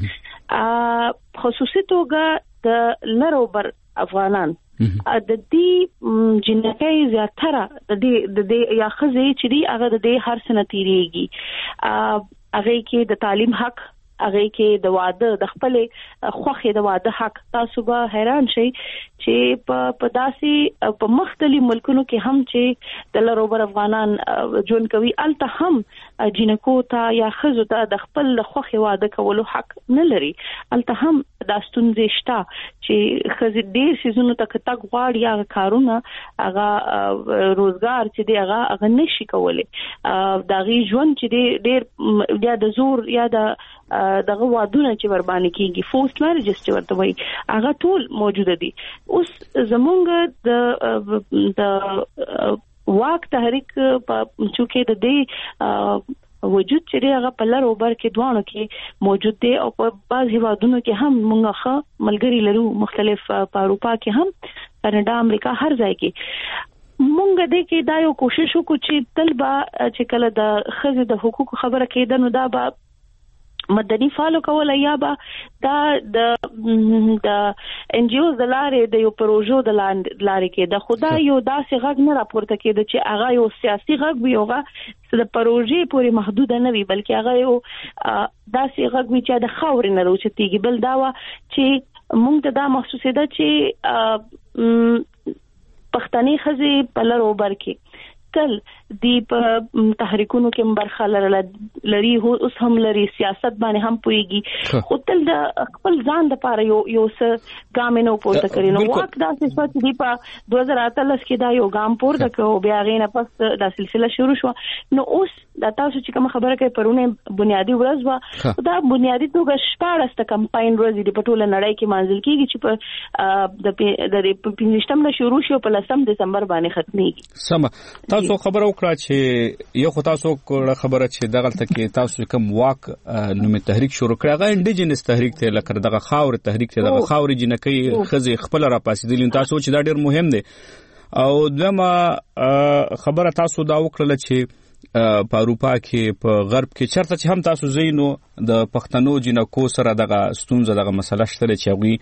تلیم، خصوصي توګه د لروبر افغانان د دې جنکۍ زیاتره د دې د دې یا خزې چې دی هغه د دې هر سنه تیریږي، هغه کې د تعلیم حق، هغه کې د واده د خپل خوخه د واده حق. تاسو به حیران شئ چې په پداسي په مختلفو ملکونو کې هم چې د لروبر افغانان ژوند کوي، الته هم جنکو ته یا خزو ته د خپل خوخه واده کولو حق نه لري. الته هم دا ستونزې شته چې خزې ډېر سيزونو ته کتاب غواړي، هغه کارونه هغه روزګار چې دی هغه هغه نشي کولای، دا غي ژوند چې ډېر یا د زور یا د دغه وادونه چې وربانه کیږي، فورس مارجز چې ورته وایي، هغه ټول موجوده دي. اوس زمونږ د د واک تحریک په چوکې د دې وجود چې هغه په لر اوبر کې دوانو کې موجود دي او په بعض هیوادونو کې هم موږ ښه ملګری لرو، مختلف په اروپا کې هم، کاناډا، امریکا، هر ځای کې. مونږ دې کې دا یو کوشش وکړو چې طلبه چې کله د خزې د حقوقو خبره کېده نو دا به مدني فعالو کول یا با دا د د ان جی اوز د لارې د یو پروژو د لارې کې د خدای یو داسې غږ نه راپورته کېده چې هغه یو سیاسي غږ وي، هغه د پروژې پورې محدود نه وي، بلکې هغه یو داسې غږ وي چې د خاورې نه راوچتيږي. بل دا و چې موږ ته دا محسوسه ده چې پښتني خزې په لر اوبر کې تل دی په تحریکونو کې برخه لري، هو اوس هم لري، سیاست باندې هم پويږي، خو تل د خپل ځان د پاره یو یو څه ګام نه پورته کړي. نو واک دا څه دی په دوه هزار اتلس کې دا یو ګام پورته کړو، بیا غینه پس دا سلسله شروع شو. نو اوس دا تاسو چې کوم خبره کوي پرونه بنیادی ورځ وا دا بنیادی توګه شپږ کمپاین ورځ دی په ټوله نړۍ کې منځل کیږي چې په د د پنځشتم نه شروع شو په لسم دسمبر باندې ختميږي. سم تاسو خبره وکړه چې یو خو تاسو خبره چې دغه تکي تاسو کوم واک نومي تحریک شروع کړی، هغه انډیجنس تحریک ته لکه دغه خاور تحریک ته دغه خاور جنکۍ خزي خپل را پاسېدل، تاسو چې دا ډېر مهم دی. او دمه خبره تاسو دا وکړه چې په اروپا کې په غرب کې چرته چې هم تاسو زینو د پښتنو جنکو سره دغه ستونزه دغه مسله شته چې هغه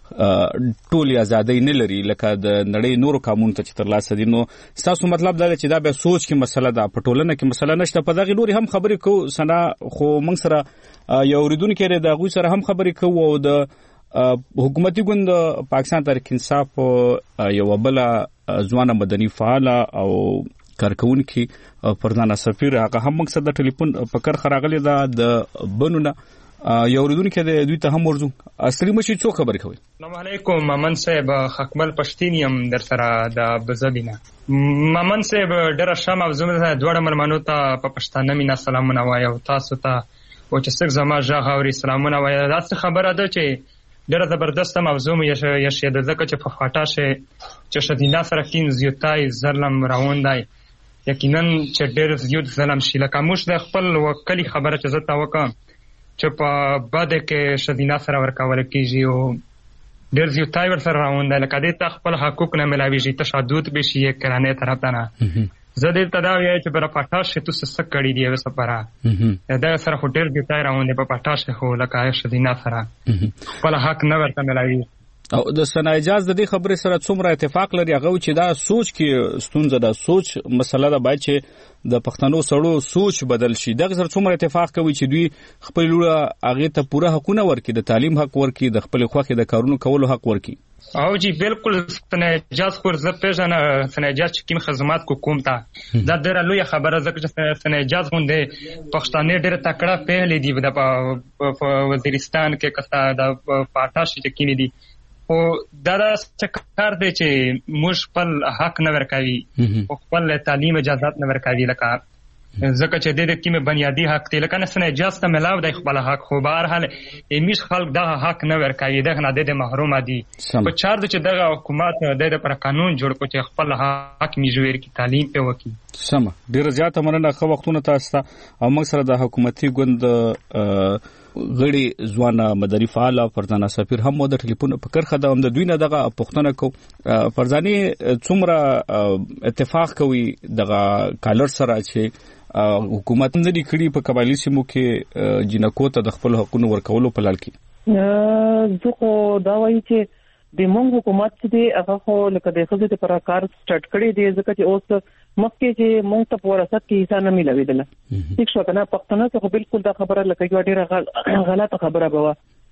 ټولي ازادۍ نه لري لکه د نړۍ نورو قانون ته چې تر لاسه دي. نو تاسو مطلب دا چې دا به سوچ کې مسله ده، په ټولنه کې مسله نشته. په دغه لوري هم خبرې کوو سنا، خو موږ سره یو اوریدونکو لري د غوي سره هم خبرې کوو او د حکومتي ګوند پاکستان تحریک انصاف یو بل ځوان مدني فعال او کارکونکي فرزانه سفیر هغه هم موږ سره د ټلیفون په کار خراغلی دا د بنونه یو اوریدونکو د دوی ته هم ورزو. اصلي مشي څو خبرې کوي. السلام علیکم مامن صاحب، خکمل پښتینیم در سره د بزبینه. مامن صاحب ډېر شام او زموږ دوړ مرمنو ته په پښتانه مینا سلامونه وایو، تاسو ته او چې څنګه زما ژغ اوري سلامونه وایو. دا څه خبره ده چې ډېر زبردست موضوع مې یشه د ځکه چې په فاټا شه چې شدینا سره کین زیاتای ظلم راوندای یقینا چې ډېر زیات ظلم شي. لکه موږ د خپل وکلی خبره چې زته وکم چې په بده کې شدینا سره ورکول کیږي او ډېر زیاتای ور سره راوندای، لکه دې ته خپل حقوق نه ملاويږي، تشدد به شي کرانه طرف ته نه. زه دې تداوی چې پر فاټا شه تو څه کړی دی وسه پره دا سره خو ډېر زیاتای راوندای په فاټا شه خو لکه شدینا سره خپل حق نه ورته ملاوي. او د سنا اجازه د دې خبرې سره څومره اتفاق لري هغه چې دا سوچ کې ستونزه ده، سوچ مسله ده باید چې د پښتنو سړو سوچ بدل شي. دغه سره څومره اتفاق کوي چې دوی خپل لوړه هغه ته پوره حقونه ورکړي، د تعلیم حق ورکړي، د خپل خوخه د کارونو کولو حق ورکړي. او جی بالکل سنا اجازه خور زه پیژنه سنا اجازه چې کوم خدمات کو کوم تا دا ډېر لوی خبره ده چې سنا اجازه غونډه پښتانه ډېر تکړه پیلې دی د وزیرستان کې کستا د پاټا چې کینې دي او دا څه کار دی چې موږ خپل حق نه ورکوي او خپل تعلیم اجازه نه ورکوي، لکه ځکه چې د دې کیمه بنیادی حق دی لکه نه سن اجازه ته ملاو دی خپل حق، خو بهر حال امیش خلک دا حق نه ورکوي، دغه نه د محروم دي. په چار د چې دغه حکومت د پر قانون جوړ کو چې خپل حق میجویر کی تعلیم په وکی. سم ډیر زیاته مننه خو وختونه تاسو او موږ سره د حکومتي ګوند غړي ځوان مدني فعال فرزانه سفیر هم د ټلیفون په کرخه د هم د دوی نه دغه پښتنه کو فرزاني څومره اتفاق کوي دغه کالر سره چې حکومت نه لري په قبایلی سیمو کې جنکو ته د خپل حقوقو ورکولو په لړ کې. زه خو دا وایم چې د مونږ حکومت چې هغه خو لکه د خزې ته پر کار سٹارټ کړی دی ځکه چې اوس مخکې چې مونږ ته په وراثت کې حصہ نه ملويدله. ٹھیک شو کنه پښتنه ته بالکل دا خبره لکه یو ډیره غلطه خبره بوا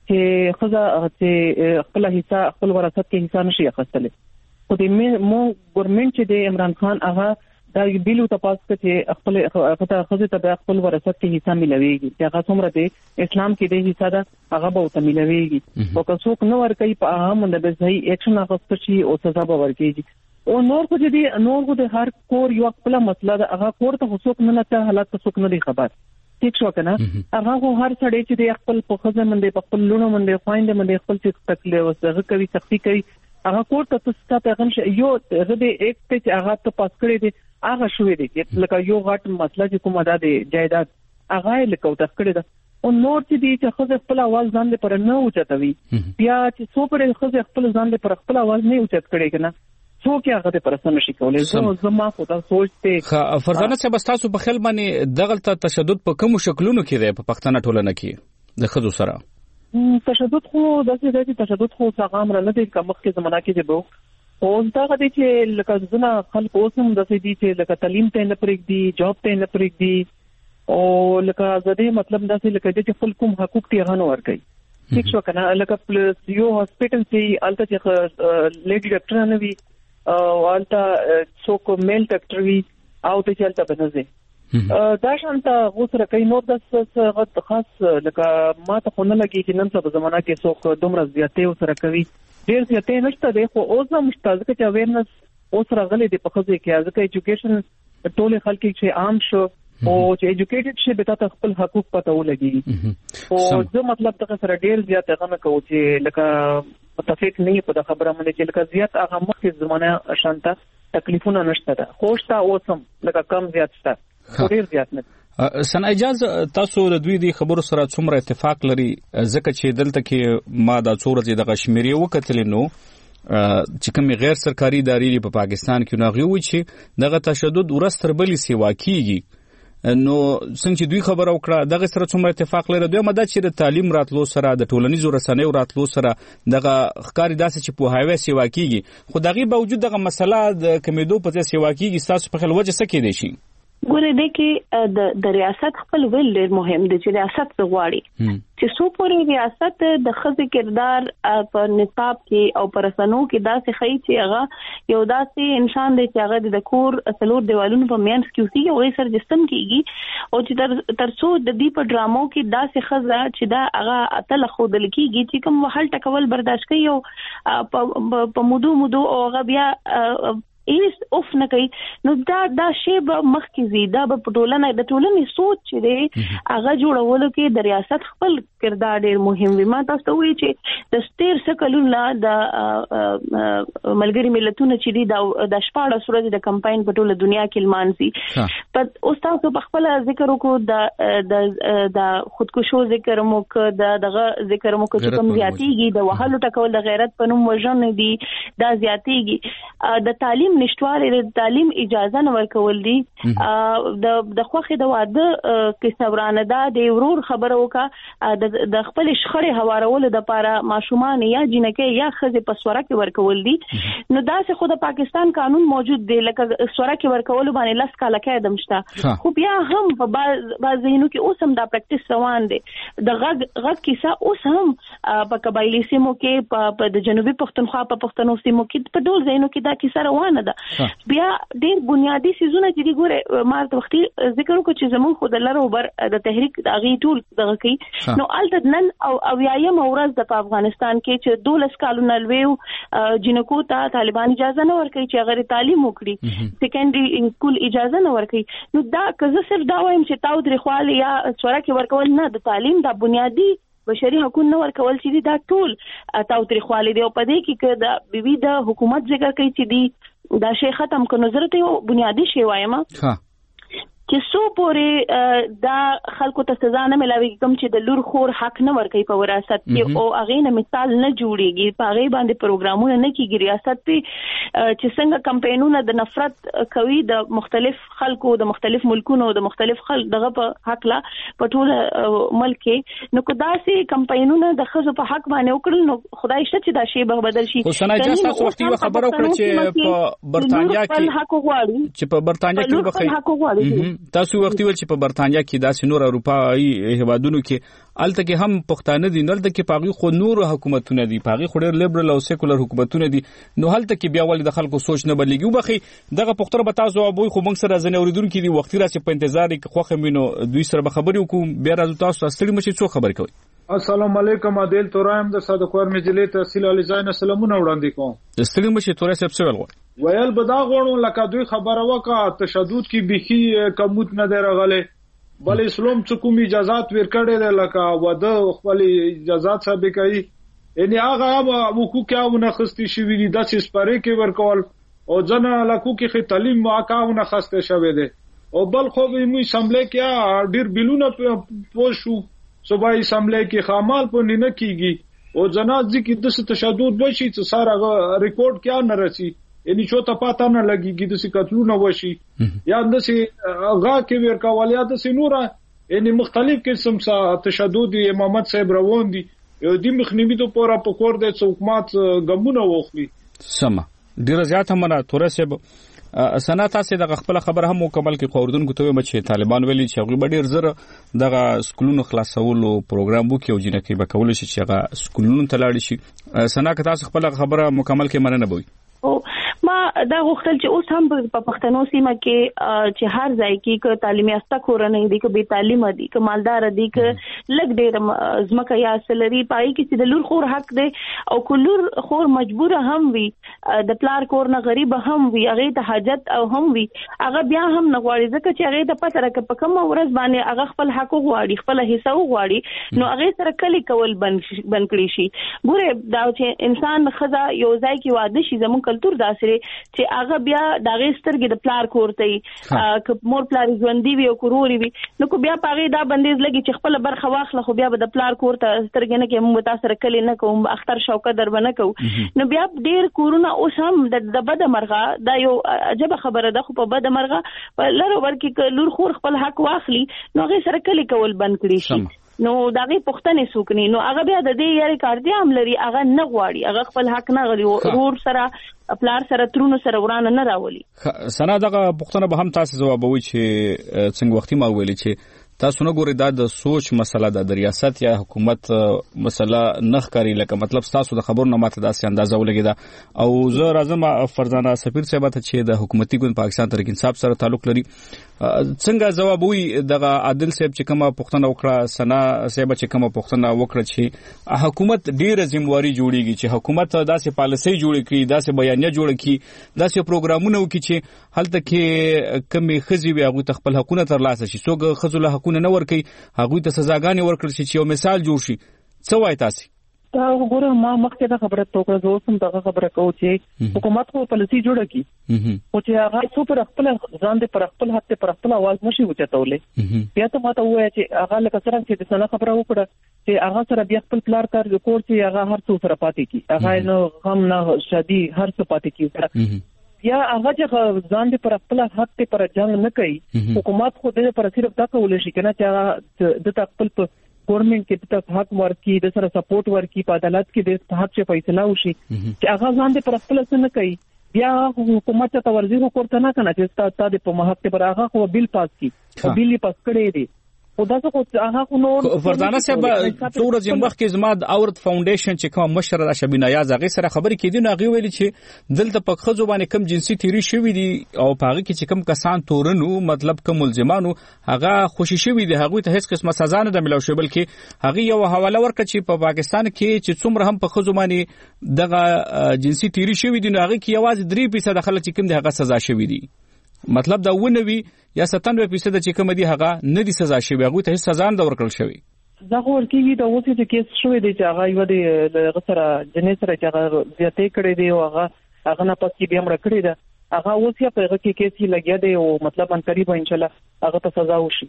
چې خزه چې خپل حصہ خپل وراثت کې حصہ نشي اخیستله. خو د مونږ ګورنمنت چې د عمران خان هغه دا بیلو تاسو ته چې خپل خطا خزه ته خپل وراثت کې حصہ ملويږي چې هغه څومره دی اسلام کې د حصہ دا هغه به ته ملويږي او که څوک نو ور کوي په هغه باندې به صحیح اکشن اخیستل شي او سزا به ورکړي. او نور خو دې نور خو د هر کور یو خپل مسله ده، هغه کور ته څوک نه ته حالات ته څوک نه دی خبر. ٹھیک شو کنه هغه خو هر څړې چې د خپل په خزه باندې په خپل لونو باندې خويند باندې خپل څه تکلیف وسه کوي سختي کوي هغه کور ته تاسو ته پیغام شي یو هغه د ایک ته هغه ته پاس کړی دی هغه شوې دي چې لکه یو غټ مسله چې کومه ده د جایداد هغه لکه او تخکړه ده او نور چې دي چې خزه خپل आवाज ځان له پر نه اوچتوي بیا چې څو پر خزه خپل ځان له پر خپل आवाज نه اوچت کړي کنه څو کې هغه پر سم شي کولای زه زما خو دا سوچته فرزانه چې بس تاسو په خل باندې دغه تشدد په کوم شکلونو کې دی په پښتنه ټولنه کې د خزو سره تشدد خو داسې دی تشدد خو څنګه نه دی کوم کې زمانہ کې دی بو او دا غدي چې لکه ځنه خلک اوسم د سې دي چې لکه تعلیم ته نه پرېږ دي جاب ته نه پرېږ دي او لکه زده مطلب دا چې لکه چې خپل کوم حقوق ته غن ورکړي. ٹھیک شو کنه لکه پلس یو هاسپټل چې الته چې لیډي ډاکټر نه وي او الته څوک میل ډاکټر وي او ته چلته بنځي دا شانته غوسره کوي نو د خاص لکه ما ته خو نه لګي چې نن څه زمانہ کې څوک دومره زیاتې وسره کوي ډیر زیاتې نشته دی خو اوس هم شته ځکه چې اویرنس اوس راغلي دی په خزه کې ځکه ایجوکیشن ټول خلک چې عام شو او چې ایجوکیټډ شي به تاسو خپل حقوق پته ولګي او زه مطلب ته سره ډیر زیات غنه کوم چې لکه متفق نه په خبره باندې چې لکه زیات هغه مخکې زمانه شانته تکلیفونه نشته ده خوشته اوسم لکه کم زیات شته ډیر زیات نه سن اجازه تاسو د دوی دی خبرو سره څومره اتفاق لري ځکه چې دلته کې ما دا څوره د غشمیري وکتل نو چې کوم غیر سرکاري ادارې په پاکستان کې نو غوي چې دغه تشدد ورستر بلی سیوا کیږي نو څنګه چې دوی خبر او کړه دغه سره څومره اتفاق لري دوی مدد چې د تعلیم راتلو سره د ټولنیزو رسنیو راتلو سره دغه ښکاری داسې چې په هاوی سیوا کیږي خو دغه باوجود دغه مسله د کمیدو په ځای سیوا کیږي تاسو په خل وجه څه کې دي شي ګوره دې کې د د ریاست خپل ویل ډېر مهم دی چې ریاست غواړي چې څو پورې ریاست د خزې کردار په نصاب کې او پر رسنو کې داسې خی چې هغه یو داسې انسان دی چې هغه د کور څلور دیوالونو په میانس کې اوسي او یې سر جسم کېږي او چې تر ترڅو د دې په ډرامو کې داسې خزه چې دا هغه اتل خودل کېږي چې کوم وحل ټکول برداشت کوي او په مودو مودو او هغه بیا ایس اوف نه کوي نو دا دا شی به مخکې زی دا به ټولنه د ټولنې سوچ چې دی هغه جوړولو کې د ریاست خپل کردار ډېر مهم وي ما تاسو ته وایي چې د ستیر سکلونه د ملګری ملتونو چې دی د شپاړه سورې د کمپاین په ټوله دنیا کې لمانځي په اوس تاسو په خپل ذکر وکړو د د خودکشو ذکر مو ک د دغه ذکر مو ک کوم زیاتیږي د وهلو ټکول د غیرت په نوم وژن دي دا زیاتیږي د تعلیم نشټوالې د تعلیم اجازه نه ورکول دي د د خوخه د واده کې صبرانه ده د ورور خبره وکا د خپل شخړې هوارولو د لپاره ماشومان یا جنکې یا خزه په سوره کې ورکول دي نو دا څه خو د پاکستان قانون موجود دی لکه سوره کې ورکول باندې لاس کاله کې دمشته خو بیا هم په بعض ځینو کې اوس هم دا پریکټیس روان دي د غږ غږ کیسه اوس هم په قبایلی سیمو کې په د جنوبي پښتونخوا په پښتنو سیمو کې په ډول ځینو کې دا کیسه روانه بیا ډېر بنیادی سيزونه چې دی ګوره ما د وختي ذکر وکړ چې زموږ خود لاره وبر د تحریک د غي ټول دغه کوي نو الته نن او اویایم ورځ د افغانستان کې چې دولس کالونه لویو جنکو ته طالبان اجازه نه ورکړي چې غیر تعلیم وکړي سیکنډري سکول اجازه نه ورکړي نو دا که زه صرف دا وایم چې تاو درې خواله یا سوره کې ورکول نه د تعلیم د بنیادی بشري حقوق نه ورکول چې دا ټول تاو درې خواله دی او په دې کې د بیبي د حکومت ذکر کوي چې دی دا شی ختم کو نظر ته یو بنیادی شی وایم ها چې سو پورې دا خلکو ته سزا نه ملاوي کوم چې د لور خور حق نه ورکړي په وراثت کې او هغه نه مثال نه جوړيږي په هغه باندې پروګرامونه نه کیږي ریاست په چې څنګه کمپاینونه د نفرت کوي د مختلف خلکو د مختلف ملکونو د مختلف خلک دغه په حق لا په ټول ملک کې نو کدا سي کمپاینونه د خزو په حق باندې وکړل نو خدای شته چې دا شی به بدل شي خو سنا اجازه تاسو وختي خبرو کړ چې په برتانیا کې حق غواړي چې په برتانیا کې به حق غواړي تاسو وختي ول چې په برتانیا کې داسې نور اروپایي هیوادونو کې الته کې هم پښتانه دي نلته کې پاغي خو نور حکومتونه دي پاغي خو ډېر لیبرل او سیکولر حکومتونه دي نو هلته کې بیا ول د خلکو سوچ نه بدلېږي وبخي دغه پښتنه به تاسو ابوي خو موږ سره ځنه اوریدونکو دي وختي راځي په انتظار کې خوخه مينو دوی سره به خبرې وکوم بیا راځو تاسو ستړي مشي څو خبر کوي السلام علیکم عادل تورایم د صادقور مجلې تحصیل علی زاین سلامونه وړاندې کوم ستړي مشي تورې سب څه ول ویل بدا غوړو لکه دوی خبره وکړه تشدد کې بيخي کموت نه درغله بل اسلام څه کوم اجازهات ورکړي لکه وده خپل اجازهات ثابت کوي یعنی هغه حقوق کاونه خسته شوی دي د سپاره کې ورکول او ځنه لکو کې تعلیم ماکاونه خسته شوی دي او بل خو به مو اسمبلی کې ډیر بلونه پوښو صوبایي اسمبلی کې خامال په نه کیږي او جنازي کې د تشدد وشي چې ساره ریکارډ کې نه راسي یعنی چې ته پاته نه لګيږي د سکتلونه وشي یا د سي غا کې ورکوالیا د سينوره یعنی مختلف قسم څخه تشدد امامت صاحب روان دي یو د مخنیوي ته پورا پکور د حکومت غمونه وخلي سم ډیر زیات هم نه تورې سه سنا تاسو د خپل خبر هم مکمل کې خوردون کوته چې طالبان ویلي چې هغه ډیر زره دغه سکولونو خلاصولو پروګرام وکي او جنکې به کول شي چې هغه سکولونو ته لاړ شي سنا که تاسو خپل خبره مکمل کې مننه بوي ما دا غوښتل چې اوس هم په پښتنو سیمه کې چې هر ځای کې ک تعلیمي استا کورنۍ دي ک به تعلیم دي ک مالدار دي ک لګ ډېر ځمکه یا سلري پای کې چې د لور خور حق دی او کلور خور مجبور هم وي د پلار کور نه غریب هم وي هغه ته حاجت او هم وي هغه بیا هم نه غواړي ځکه چې هغه ته پته راکړه په کوم ورځ باندې هغه خپل حق غواړي خپل حصہ غواړي نو هغه سره کلی کول بن بن کړی شي ګوره دا چې انسان خزا یو ځای کې واده شي زموږ کلچر داسې دی چې هغه بیا د غیسترګې د پلار کوړتي ک مور پلار ژوندۍ وي او کوروري وي نو کو بیا پاغه دا بندیز لګي چې خپل برخه واخله خو بیا به د پلار کوړته سترګې نه کې موږ تاسو کلی نه کوم اختر شوکه در بنه کو نو بیا ډیر کورونه اوس هم د بد مرغه دا یو عجب خبره ده خو په بد مرغه لره ورکی لور خور خپل حق واخلي نو هغه سره کلی کول بند کړي شي نو داغه پښتنې سوکني نو هغه بیا د دې یاري کارتي هم لري هغه نه غواړي هغه خپل حق نه غړي ورور سره پلار سره ترونو سره ورانه نه راولي سنا دغه پښتنه به هم تاسو جوابوي چې څنګه وختي ما ویلي چې تاسو نه ګوري دا د سوچ مسله ده د ریاست یا حکومت مسله نه ښکاري لکه مطلب تاسو د خبرو نه ماته داسې اندازه ولګی دا او زه راځم فرزانه سفیر صاحب ته چې د حکومتي ګوند پاکستان تحریک انصاف سره تعلق لري څنګه جواب وي دغه عادل صاحب چې کومه پښتنه وکړه سنا صاحب چې کومه پښتنه وکړه چې حکومت ډیره ذمہواری جوړیږي چې حکومت داسې پالیسي جوړ کړي داسې بیانیه جوړ کړي داسې پروګرامونه وکړي چې هلته کې کمی خزي وي هغه خپل حقونه ترلاسه شي څوک خزله حقونه نه ورکي هغه ته سزاګانې ورکړي چې یو مثال جوړ شي څه وایي تاسو دا وګوره ما مخکې دا خبره توګه زه اوسم دغه خبره کوم چې حکومت خو پالیسي جوړه کی او چې هغه څو پر خپل ځان دې پر خپل حق ته پر خپل आवाज نشي وچتولې بیا ته ماته وایي چې هغه لکه څنګه چې د سنا خبره وکړه چې هغه سره بیا خپل پلار کار وکړ چې هغه هر څو سره پاتې کی هغه نو غم نه شادي هر څه پاتې کی یا هغه چې ځان دې پر خپل حق ته پر جنگ نه کوي حکومت خو دې پر صرف دا کول شي کنه چې د خپل ګورنمنت کې د حق ورکی د سره سپورټ ورکی په عدالت کې د حق څخه فیصله وشي چې هغه ځان دې پر خپل څه نه کوي بیا حکومت ته ورزي کوته نه کنه چې تاسو د په محق پر هغه خو بیل پاس کی او بیل پاس کړی دی او دا څه هغه خو نو فرزانه صاحب څوره زم وخت کې زما د اورت فاونډیشن چې کوم مشر راشبین نیاز هغه سره خبرې کېدي نو هغه ویلي چې دلته په خزو باندې کم جنسي تیری شوی دي او په هغه کې چې کم کسان تورنو مطلب کوم ملزمانو هغه خوشی شوی دي هغه ته هیڅ قسمه سزا نه د ملو شو بلکې هغه یو حواله ورکړي چې په پاکستان کې چې څومره هم په خزو باندې دغه جنسي تیری شوی دي نو هغه کې یوازې درې فیصد خلک چې کوم دي هغه سزا شوی دي مطلب دا ونوي یا ستانوي فیصد چې کوم دي هغه نه دي سزا شوی هغه ته سزا نه ورکړل شوی دا ورکیږي دا اوس چې کیس شوی دی چې هغه یو دی غسره جنې سره چې هغه زیاتې کړې دی او هغه هغه نه پاتې بیا مړ کړی دی هغه اوس یې په هغه کې کیس لګیا دی او مطلب ان قریب ان شاء الله هغه ته سزا وشي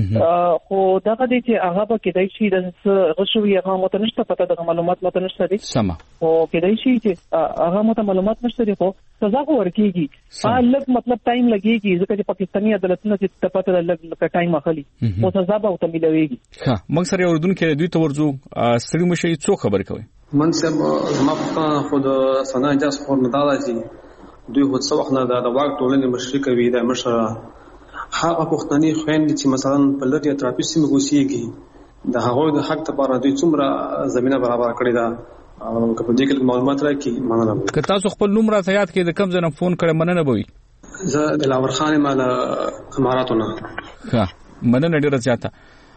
خو دا غدي چې هغه به کېدای شي د غشوي هغه متنشته پته د معلومات متنشته دي سم او کېدای شي چې هغه مت معلومات نشته دي خو سزا ورکیږي الګ مطلب ټایم لګيږي ځکه چې پاکستاني عدالتونه چې پته لګ ټایم اخلي او سزا به وته ملويږي ها موږ سره اردن کې دوی ته ورځو ستړي مشي څو خبر کوي منصب ما په خود سنا اجازه خور نه دالای دوی هڅه وخت نه د واک ټولنې مشرک وي د مشره هغه پښتني خويند چې مثلا په لټي اطرافي سیمه کوسيږي د هغه د حق لپاره دوی څومره زمينه برابر کړې ده او په دې کې معلومات راکې مننه که تاسو خپل نوم را یاد کړئ د کوم ځای نه فون کړئ مننه بوي زه د لاور خان مال اماراتونه ها مننه ډیره زیاته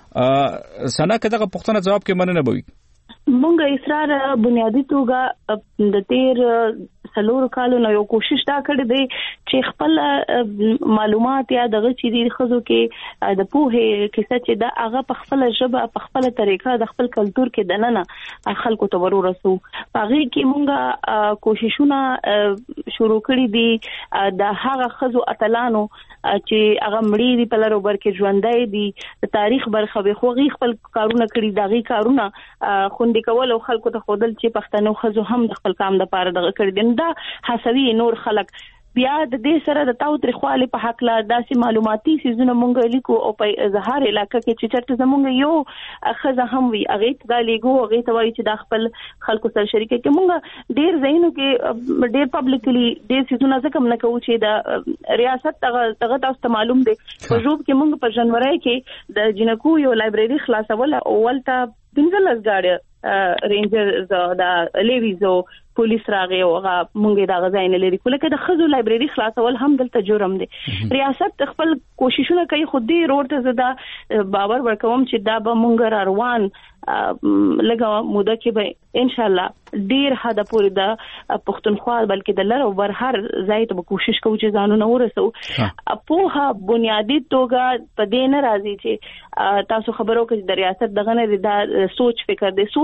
ا سنا کداغه پښتنه جواب کې مننه بوي مونږه اسرار بنیادی توګه د تیر سلور کالو نو یو کوشش دا کړی دی چې خپل معلومات یا دغه چې د خزو کې د پوهه کیسه چې دا هغه په خپل ژبه په خپل طریقه د خپل کلچر کې دننه خلکو ته ورورسو هغه کې مونږه کوششونه شروع کړی دي د هغه خزو اتلانو چې هغه مړی دی په لارو بر کې ژوندۍ دي د تاریخ برخه به خوغي خپل کارونه کړی دغه کارونه خوندې کول او خلکو ته خودل چې پښتنو خزو هم د خپل کام د پاره دغه کړی دي دا حسوي نور خلک بیا د دې سره د تاو تاریخوالي په حق لا داسې معلوماتي سيزونه مونږ لیکو او په اظهار علاقې کې چې چرته زمونږ یو خزه هم وي هغه ته لیکو هغه ته وایي چې د خپل خلکو سره شریکه کې مونږ ډېر زینو کې ډېر پبلکلی ډېر سيزونه ځکه نه کوو چې د ریاست دغه تاسو ته معلوم دي په جوب کې مونږ په جنوري کې د جنکو یو لایبرری خلاصول او ولته پنځلس غاړي رینجر د لیویزو پولیس راغی او هغه مونږه دا غځاین لري کوله کې د خزو لایبرری خلاصول هم دلته جرم دي ریاست خپل کوششونه کوي خو دې روړ ته زدا باور ورکوم چې دا به مونږ روان لګا موده کې به ان شاء الله ډیر حد پورې د پښتونخوا بلکې د لر او بر هر ځای ته کوشش کوو چې ځانونه ورسو په بنیادی توګه په دې نه راځي چې تاسو خبرو کې د ریاست دغه نه د سوچ فکر د سوچ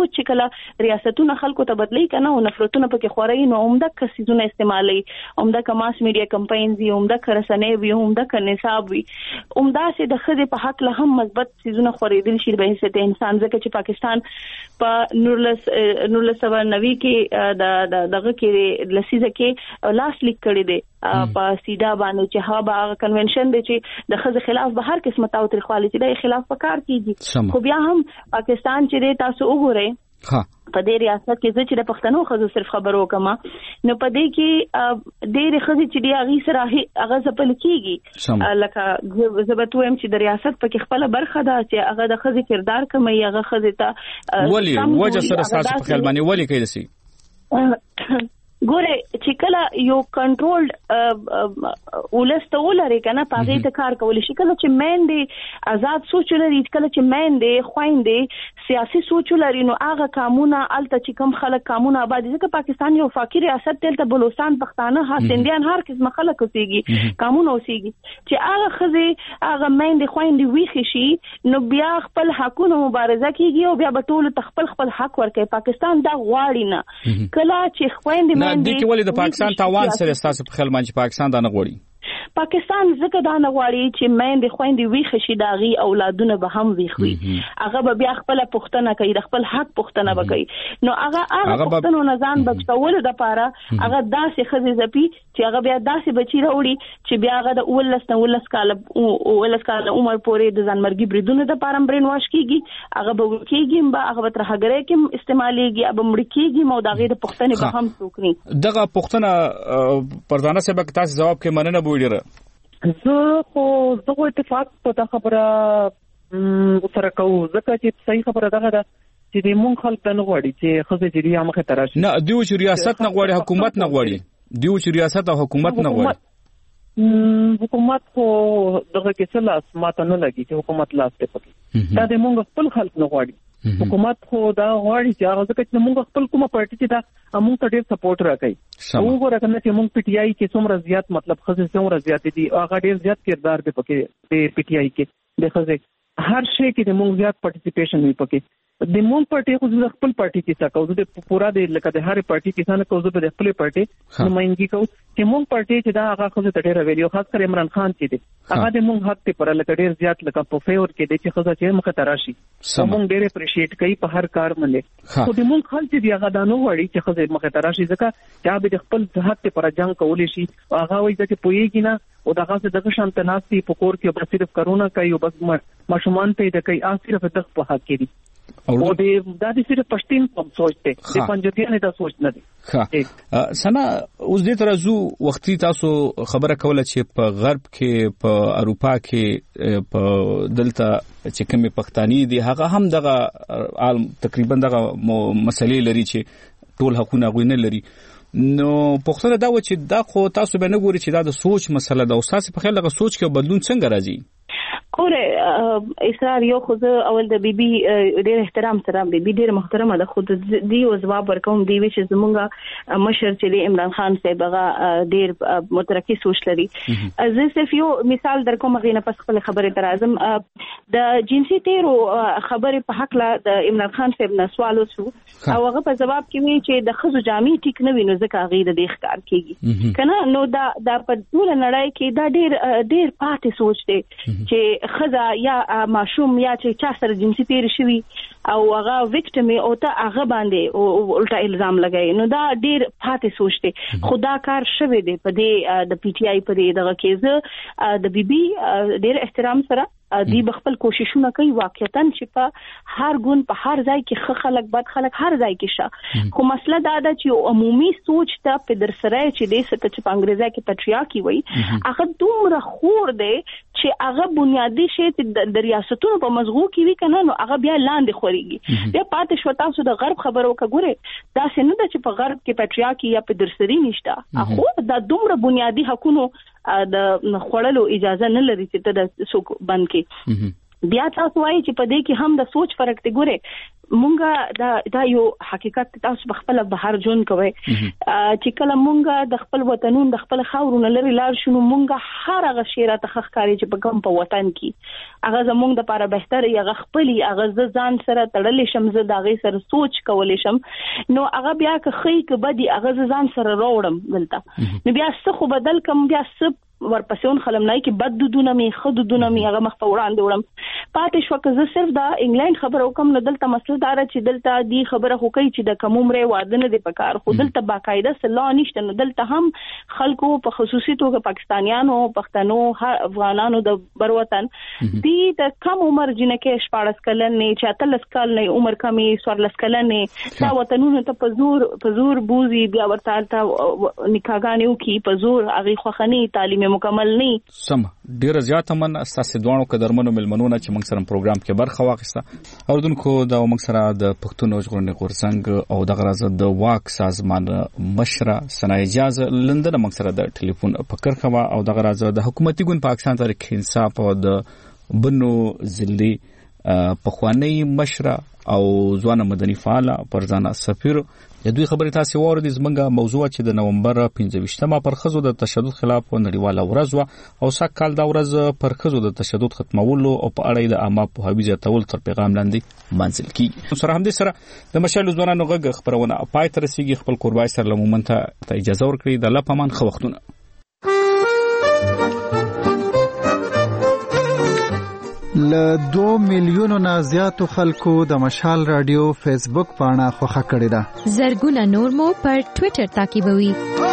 سوچ چې کله ریاستونه خلکو ته بدلی کنه او نفرتونه پکې خوري نو عمده کسيزونه استعمالي عمده کماس میډیا کمپاینز وي عمده کرسنې وي عمده کنيصاب وي عمده سي د خدي په حق له هم مثبت سيزونه خوريدل شي به حیثیت انسان ځکه چې پاکستان په نورلس نورلس سبا نوي کې د دغه کې لسیزه کې لاس لیک کړی دی په سیدا باندې چې هغه کنونشن دی چې د خزه خلاف به هر قسمه تاوتریخوالي چې د خلاف پکار کیږي خو بیا هم پاکستان چې تاسو وګورئ ها په دې ریاست کې چې د پښتنو خزو صرف خبرو کما نو په دې کې ډېر خزي چې دی هغه سره هغه ځپل کیږي لکه زبتویم چې د ریاست په کې خپل برخه ده چې هغه د خزي کردار کوي هغه خزي ته ولی وجه سره ساسو په خیال باندې ولی کوي دسی ګوره چې کله یو کنټرولډ ولسته ولري کنه پاغې ته کار کول شي کله چې مین دی آزاد سوچ لري کله چې مین دی خويندې سیاسي سوچ لري نو هغه قانونا الته چې کوم خلک قانون آباد ځکه پاکستان یو فقیر ریاست تل بلوچستان پښتانه هاتنديان هر قسم خلک اوسېږي قانون اوسېږي چې هغه خزي هغه مین دی خويندې ویخي شي نو بیا خپل حقونو مبارزه کیږي او بیا به ټول خپل خپل حق ورکړي پاکستان دا غواړي نه کله چې خويندې د کې ولې د پاکستان تاوان سره تاسو په خیال باندې پاکستان دا نه غوړي پاکستان ځکه دا نه غواړي چې مېندې خويندې ویخ شي داغي اولادونه به هم ویخوي هغه به بیا خپل پښتنه کوي د خپل حق پښتنه وکړي نو هغه هغه پښتنو نزان بچول د پاره هغه داسې خزي زپی چې هغه بیا داسې بچی راوړي چې بیا هغه د ولس نه ولس کال ولس کال عمر پورې د ځانمرګي بریدونه د پاره برین واش کیږي هغه به کیږي به هغه تر هغه کې استعماليږي اب مړ کیږي مو داغه د پښتنې به هم څوکني دغه پښتنه پردانه سبق تاسو جواب کې مننه بولیره زه خو دغه اتفاق په تا خبره سره کوم ځکه چې صحیح خبره ده چې د مونږ خلک نه غواړي چې خزه جریه مخه تراشي نه دیو چې ریاست نه غواړي حکومت نه غواړي دیو چې ریاست او حکومت نه غواړي حکومت خو دغه کې څه لاس ماته نه لګي چې حکومت لاس ته پکې دا د مونږ خپل خلک نه غواړي حکومت خو دا غواړي چې هغه ځکه چې موږ خپل کومه پارټي چې دا موږ ته ډېر سپورټ راکړي او وګورئ چې موږ پی ټی آی کې څومره زیات مطلب خزه څومره زیات دي هغه ډېر زیات کردار دی پکې د پی ټی آی کې د خزه هر شي کې د موږ زیات پارټیسیپیشن وي پکې د موږ پارټي خو د خپل پارټي کې څه کوو د پورا د لکه د هر پارټي کې څنګه کوو د خپل پارټي نمائندګي کوو چې موږ پارټي چې دا هغه خو ته ډېر ویلو خاص کر عمران خان چې دی هغه د موږ حق ته پر لکه ډېر زیات لکه په فیور کې دی چې خو چې مخه تراشي موږ ډېر اپریشیټ کوي په هر کار باندې خو د موږ خلک چې هغه دانو وړي چې خو مخه تراشي ځکه چې به د خپل حق ته پر جنگ کولې شي هغه وایي چې پويږي نه او دغه څه دغه شانت ناسي په کور کې بس صرف کرونا کوي او بس ماشومان پیدا کوي ا صرف دغه په حق کې دي او د د صرف پښتين په سوچته د پنځګیانه د سوچ نه دي ها سنا اوس دې ترازو وختي تاسو خبره کوله چې په غرب کې په اروپا کې په دلته چې کومه پښتاني دي هغه هم دغه تقریبا دغه مسلې لري چې ټول حقونه غوینه لري نو پښتنه دا و چې دا خو تاسو به نه ګوري چې دا د سوچ مسله ده او تاسو په خیال دغه سوچ کې بدلون څنګه راځي کوره اسرار یو خو اول د بیبي ډېر احترام سره بیبي ډېر محترمه ده خو د دی او جواب ورکوم دی چې زمونږه مشر چې عمران خان صاحب هغه ډېر مترقي سوچ لري زه صرف یو مثال درکوم غینه پس خپل خبره تر اعظم د جنسي تیرو خبره په حق لا د عمران خان صاحب نه سوال وشو او هغه په جواب کې وی چې د خزو جامي ټیک نه ویني ځکه غیر د ښکار کیږي کنه نو دا د په ټول نړۍ کې دا ډېر ډېر پاتې سوچ دی چې خزا یا معصوم یا چې چا سره جنسي تیر شوی او هغه وکټم او ته هغه باندې او الټا الزام لګای نو دا ډیر پاتې سوچته خدا کار شوه دی په دې د پی ټی آی په دې دغه کېزه د بی بی ډیر احترام سره دی بخپل کوششونه کوي واقعیتاً چې په هر ګون په هر ځای کې خ خلک بد خلک هر ځای کې شه خو مسله دا ده چې عمومي سوچ ته په در سره چې د ست چې په انګریزي کې پټریاکی وای هغه دومره خور دی چې هغه بنیادی شی چې د ریاستونو په مزغو کې وی کنه نو هغه بیا لاندې خوريږي بیا پاتې شو تاسو د غرب خبرو وکړئ دا څنګه ده چې په غرب کې پټریاکی یا په درسري نشته هغه دا دومره بنیادی حقوقو د خړلو اجازه نه لري چې ته د څوک بند کې بیا تاسو وایي چې په دې کې هم د سوچ فرق دی. ګوره مونږه دا دا یو حقیقت تاسو بخپل بهر جون کوي چې کله مونږه د خپل وطنون د خپل خاورونو لري لار شنو مونږه هر هغه شیره تخخکاري چې په کوم په وطن کې هغه زمونږ د لپاره بهتر یا خپلي هغه ځان سره تړلې شم زه دا غي سره سوچ کولې شم نو هغه بیا که خې که بدی هغه ځان سره راوړم دلته نو بیا څه خو بدل کم بیا څه ورپسون خلم نه کې بد دودونه می خد دودونه می هغه مخ په وړاندې وړم پاتې شو که زه صرف دا انګلند خبرو کوم نه دلته مسله دار چې دلته دی خبره خو کوي چې د کوم عمره واده نه دی پکار خو دلته باقاعده سلا نشته نو دلته هم خلکو په خصوصي توګه پاکستانیانو پښتنو افغانانو د بروتن دی د کم عمر جنکه شپږ کلن نه چاتلس کال نه عمر کمی سورلس کلن نه دا وطنونو ته پزور پزور بوزي بیا ورته نکاحګانیو کی پزور هغه خوخنی تعلیم مکمل نه سم ډیر زیات من اساسي دوانو قدرمنو ملمنونه چې موږ سره پروګرام کې برخه واخیسته اوردونکو دا موږ سره د پښتون ژغورنې غورځنګ او د غرض د واک سازمان مشره سنا اجازه لندن موږ سره د ټلیفون فکر خوا او د غرض د حکومتي ګوند پاکستان تاریخ انصاف او د بنو ضلعي پخوانی مشره او ځوان مدني فعال پرځانا سفیر د دوی خبرې تاسو وروډي زمونږه موضوع چې د نومبر پنځه پر خزو د تشدد خلاف نړیواله ورځ او سږ کال دا ورځ پر خزو د تشدد ختمولو او په اړه د عامه پوهاوی زیاتول تر پیغام لاندې منځل کیږي. سره هم دې سره د مشال ځوانانو غږ خبرونه پای تر رسیدي خپل قربای سره لمومن ته اجازه ورکړي د لپمان خو وختونه ل دو میلیونو نه زیاتو خلکو د مشال رادیو فیسبوک پاڼه خوښه کړې ده. زرګونه نور مو پر ټوئیټر تعقیبوي.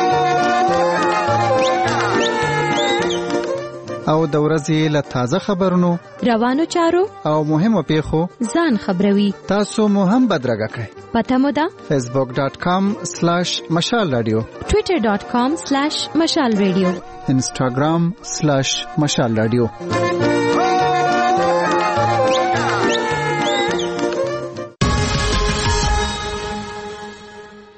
او د ورځې له تازه خبرونو روانو چارو او مهمو پیښو ځان خبروي. تاسو مو هم بدرګه کړئ. پته مو ده facebook dot com slash mashal radio twitter dot com slash mashal radio instagram slash mashal radio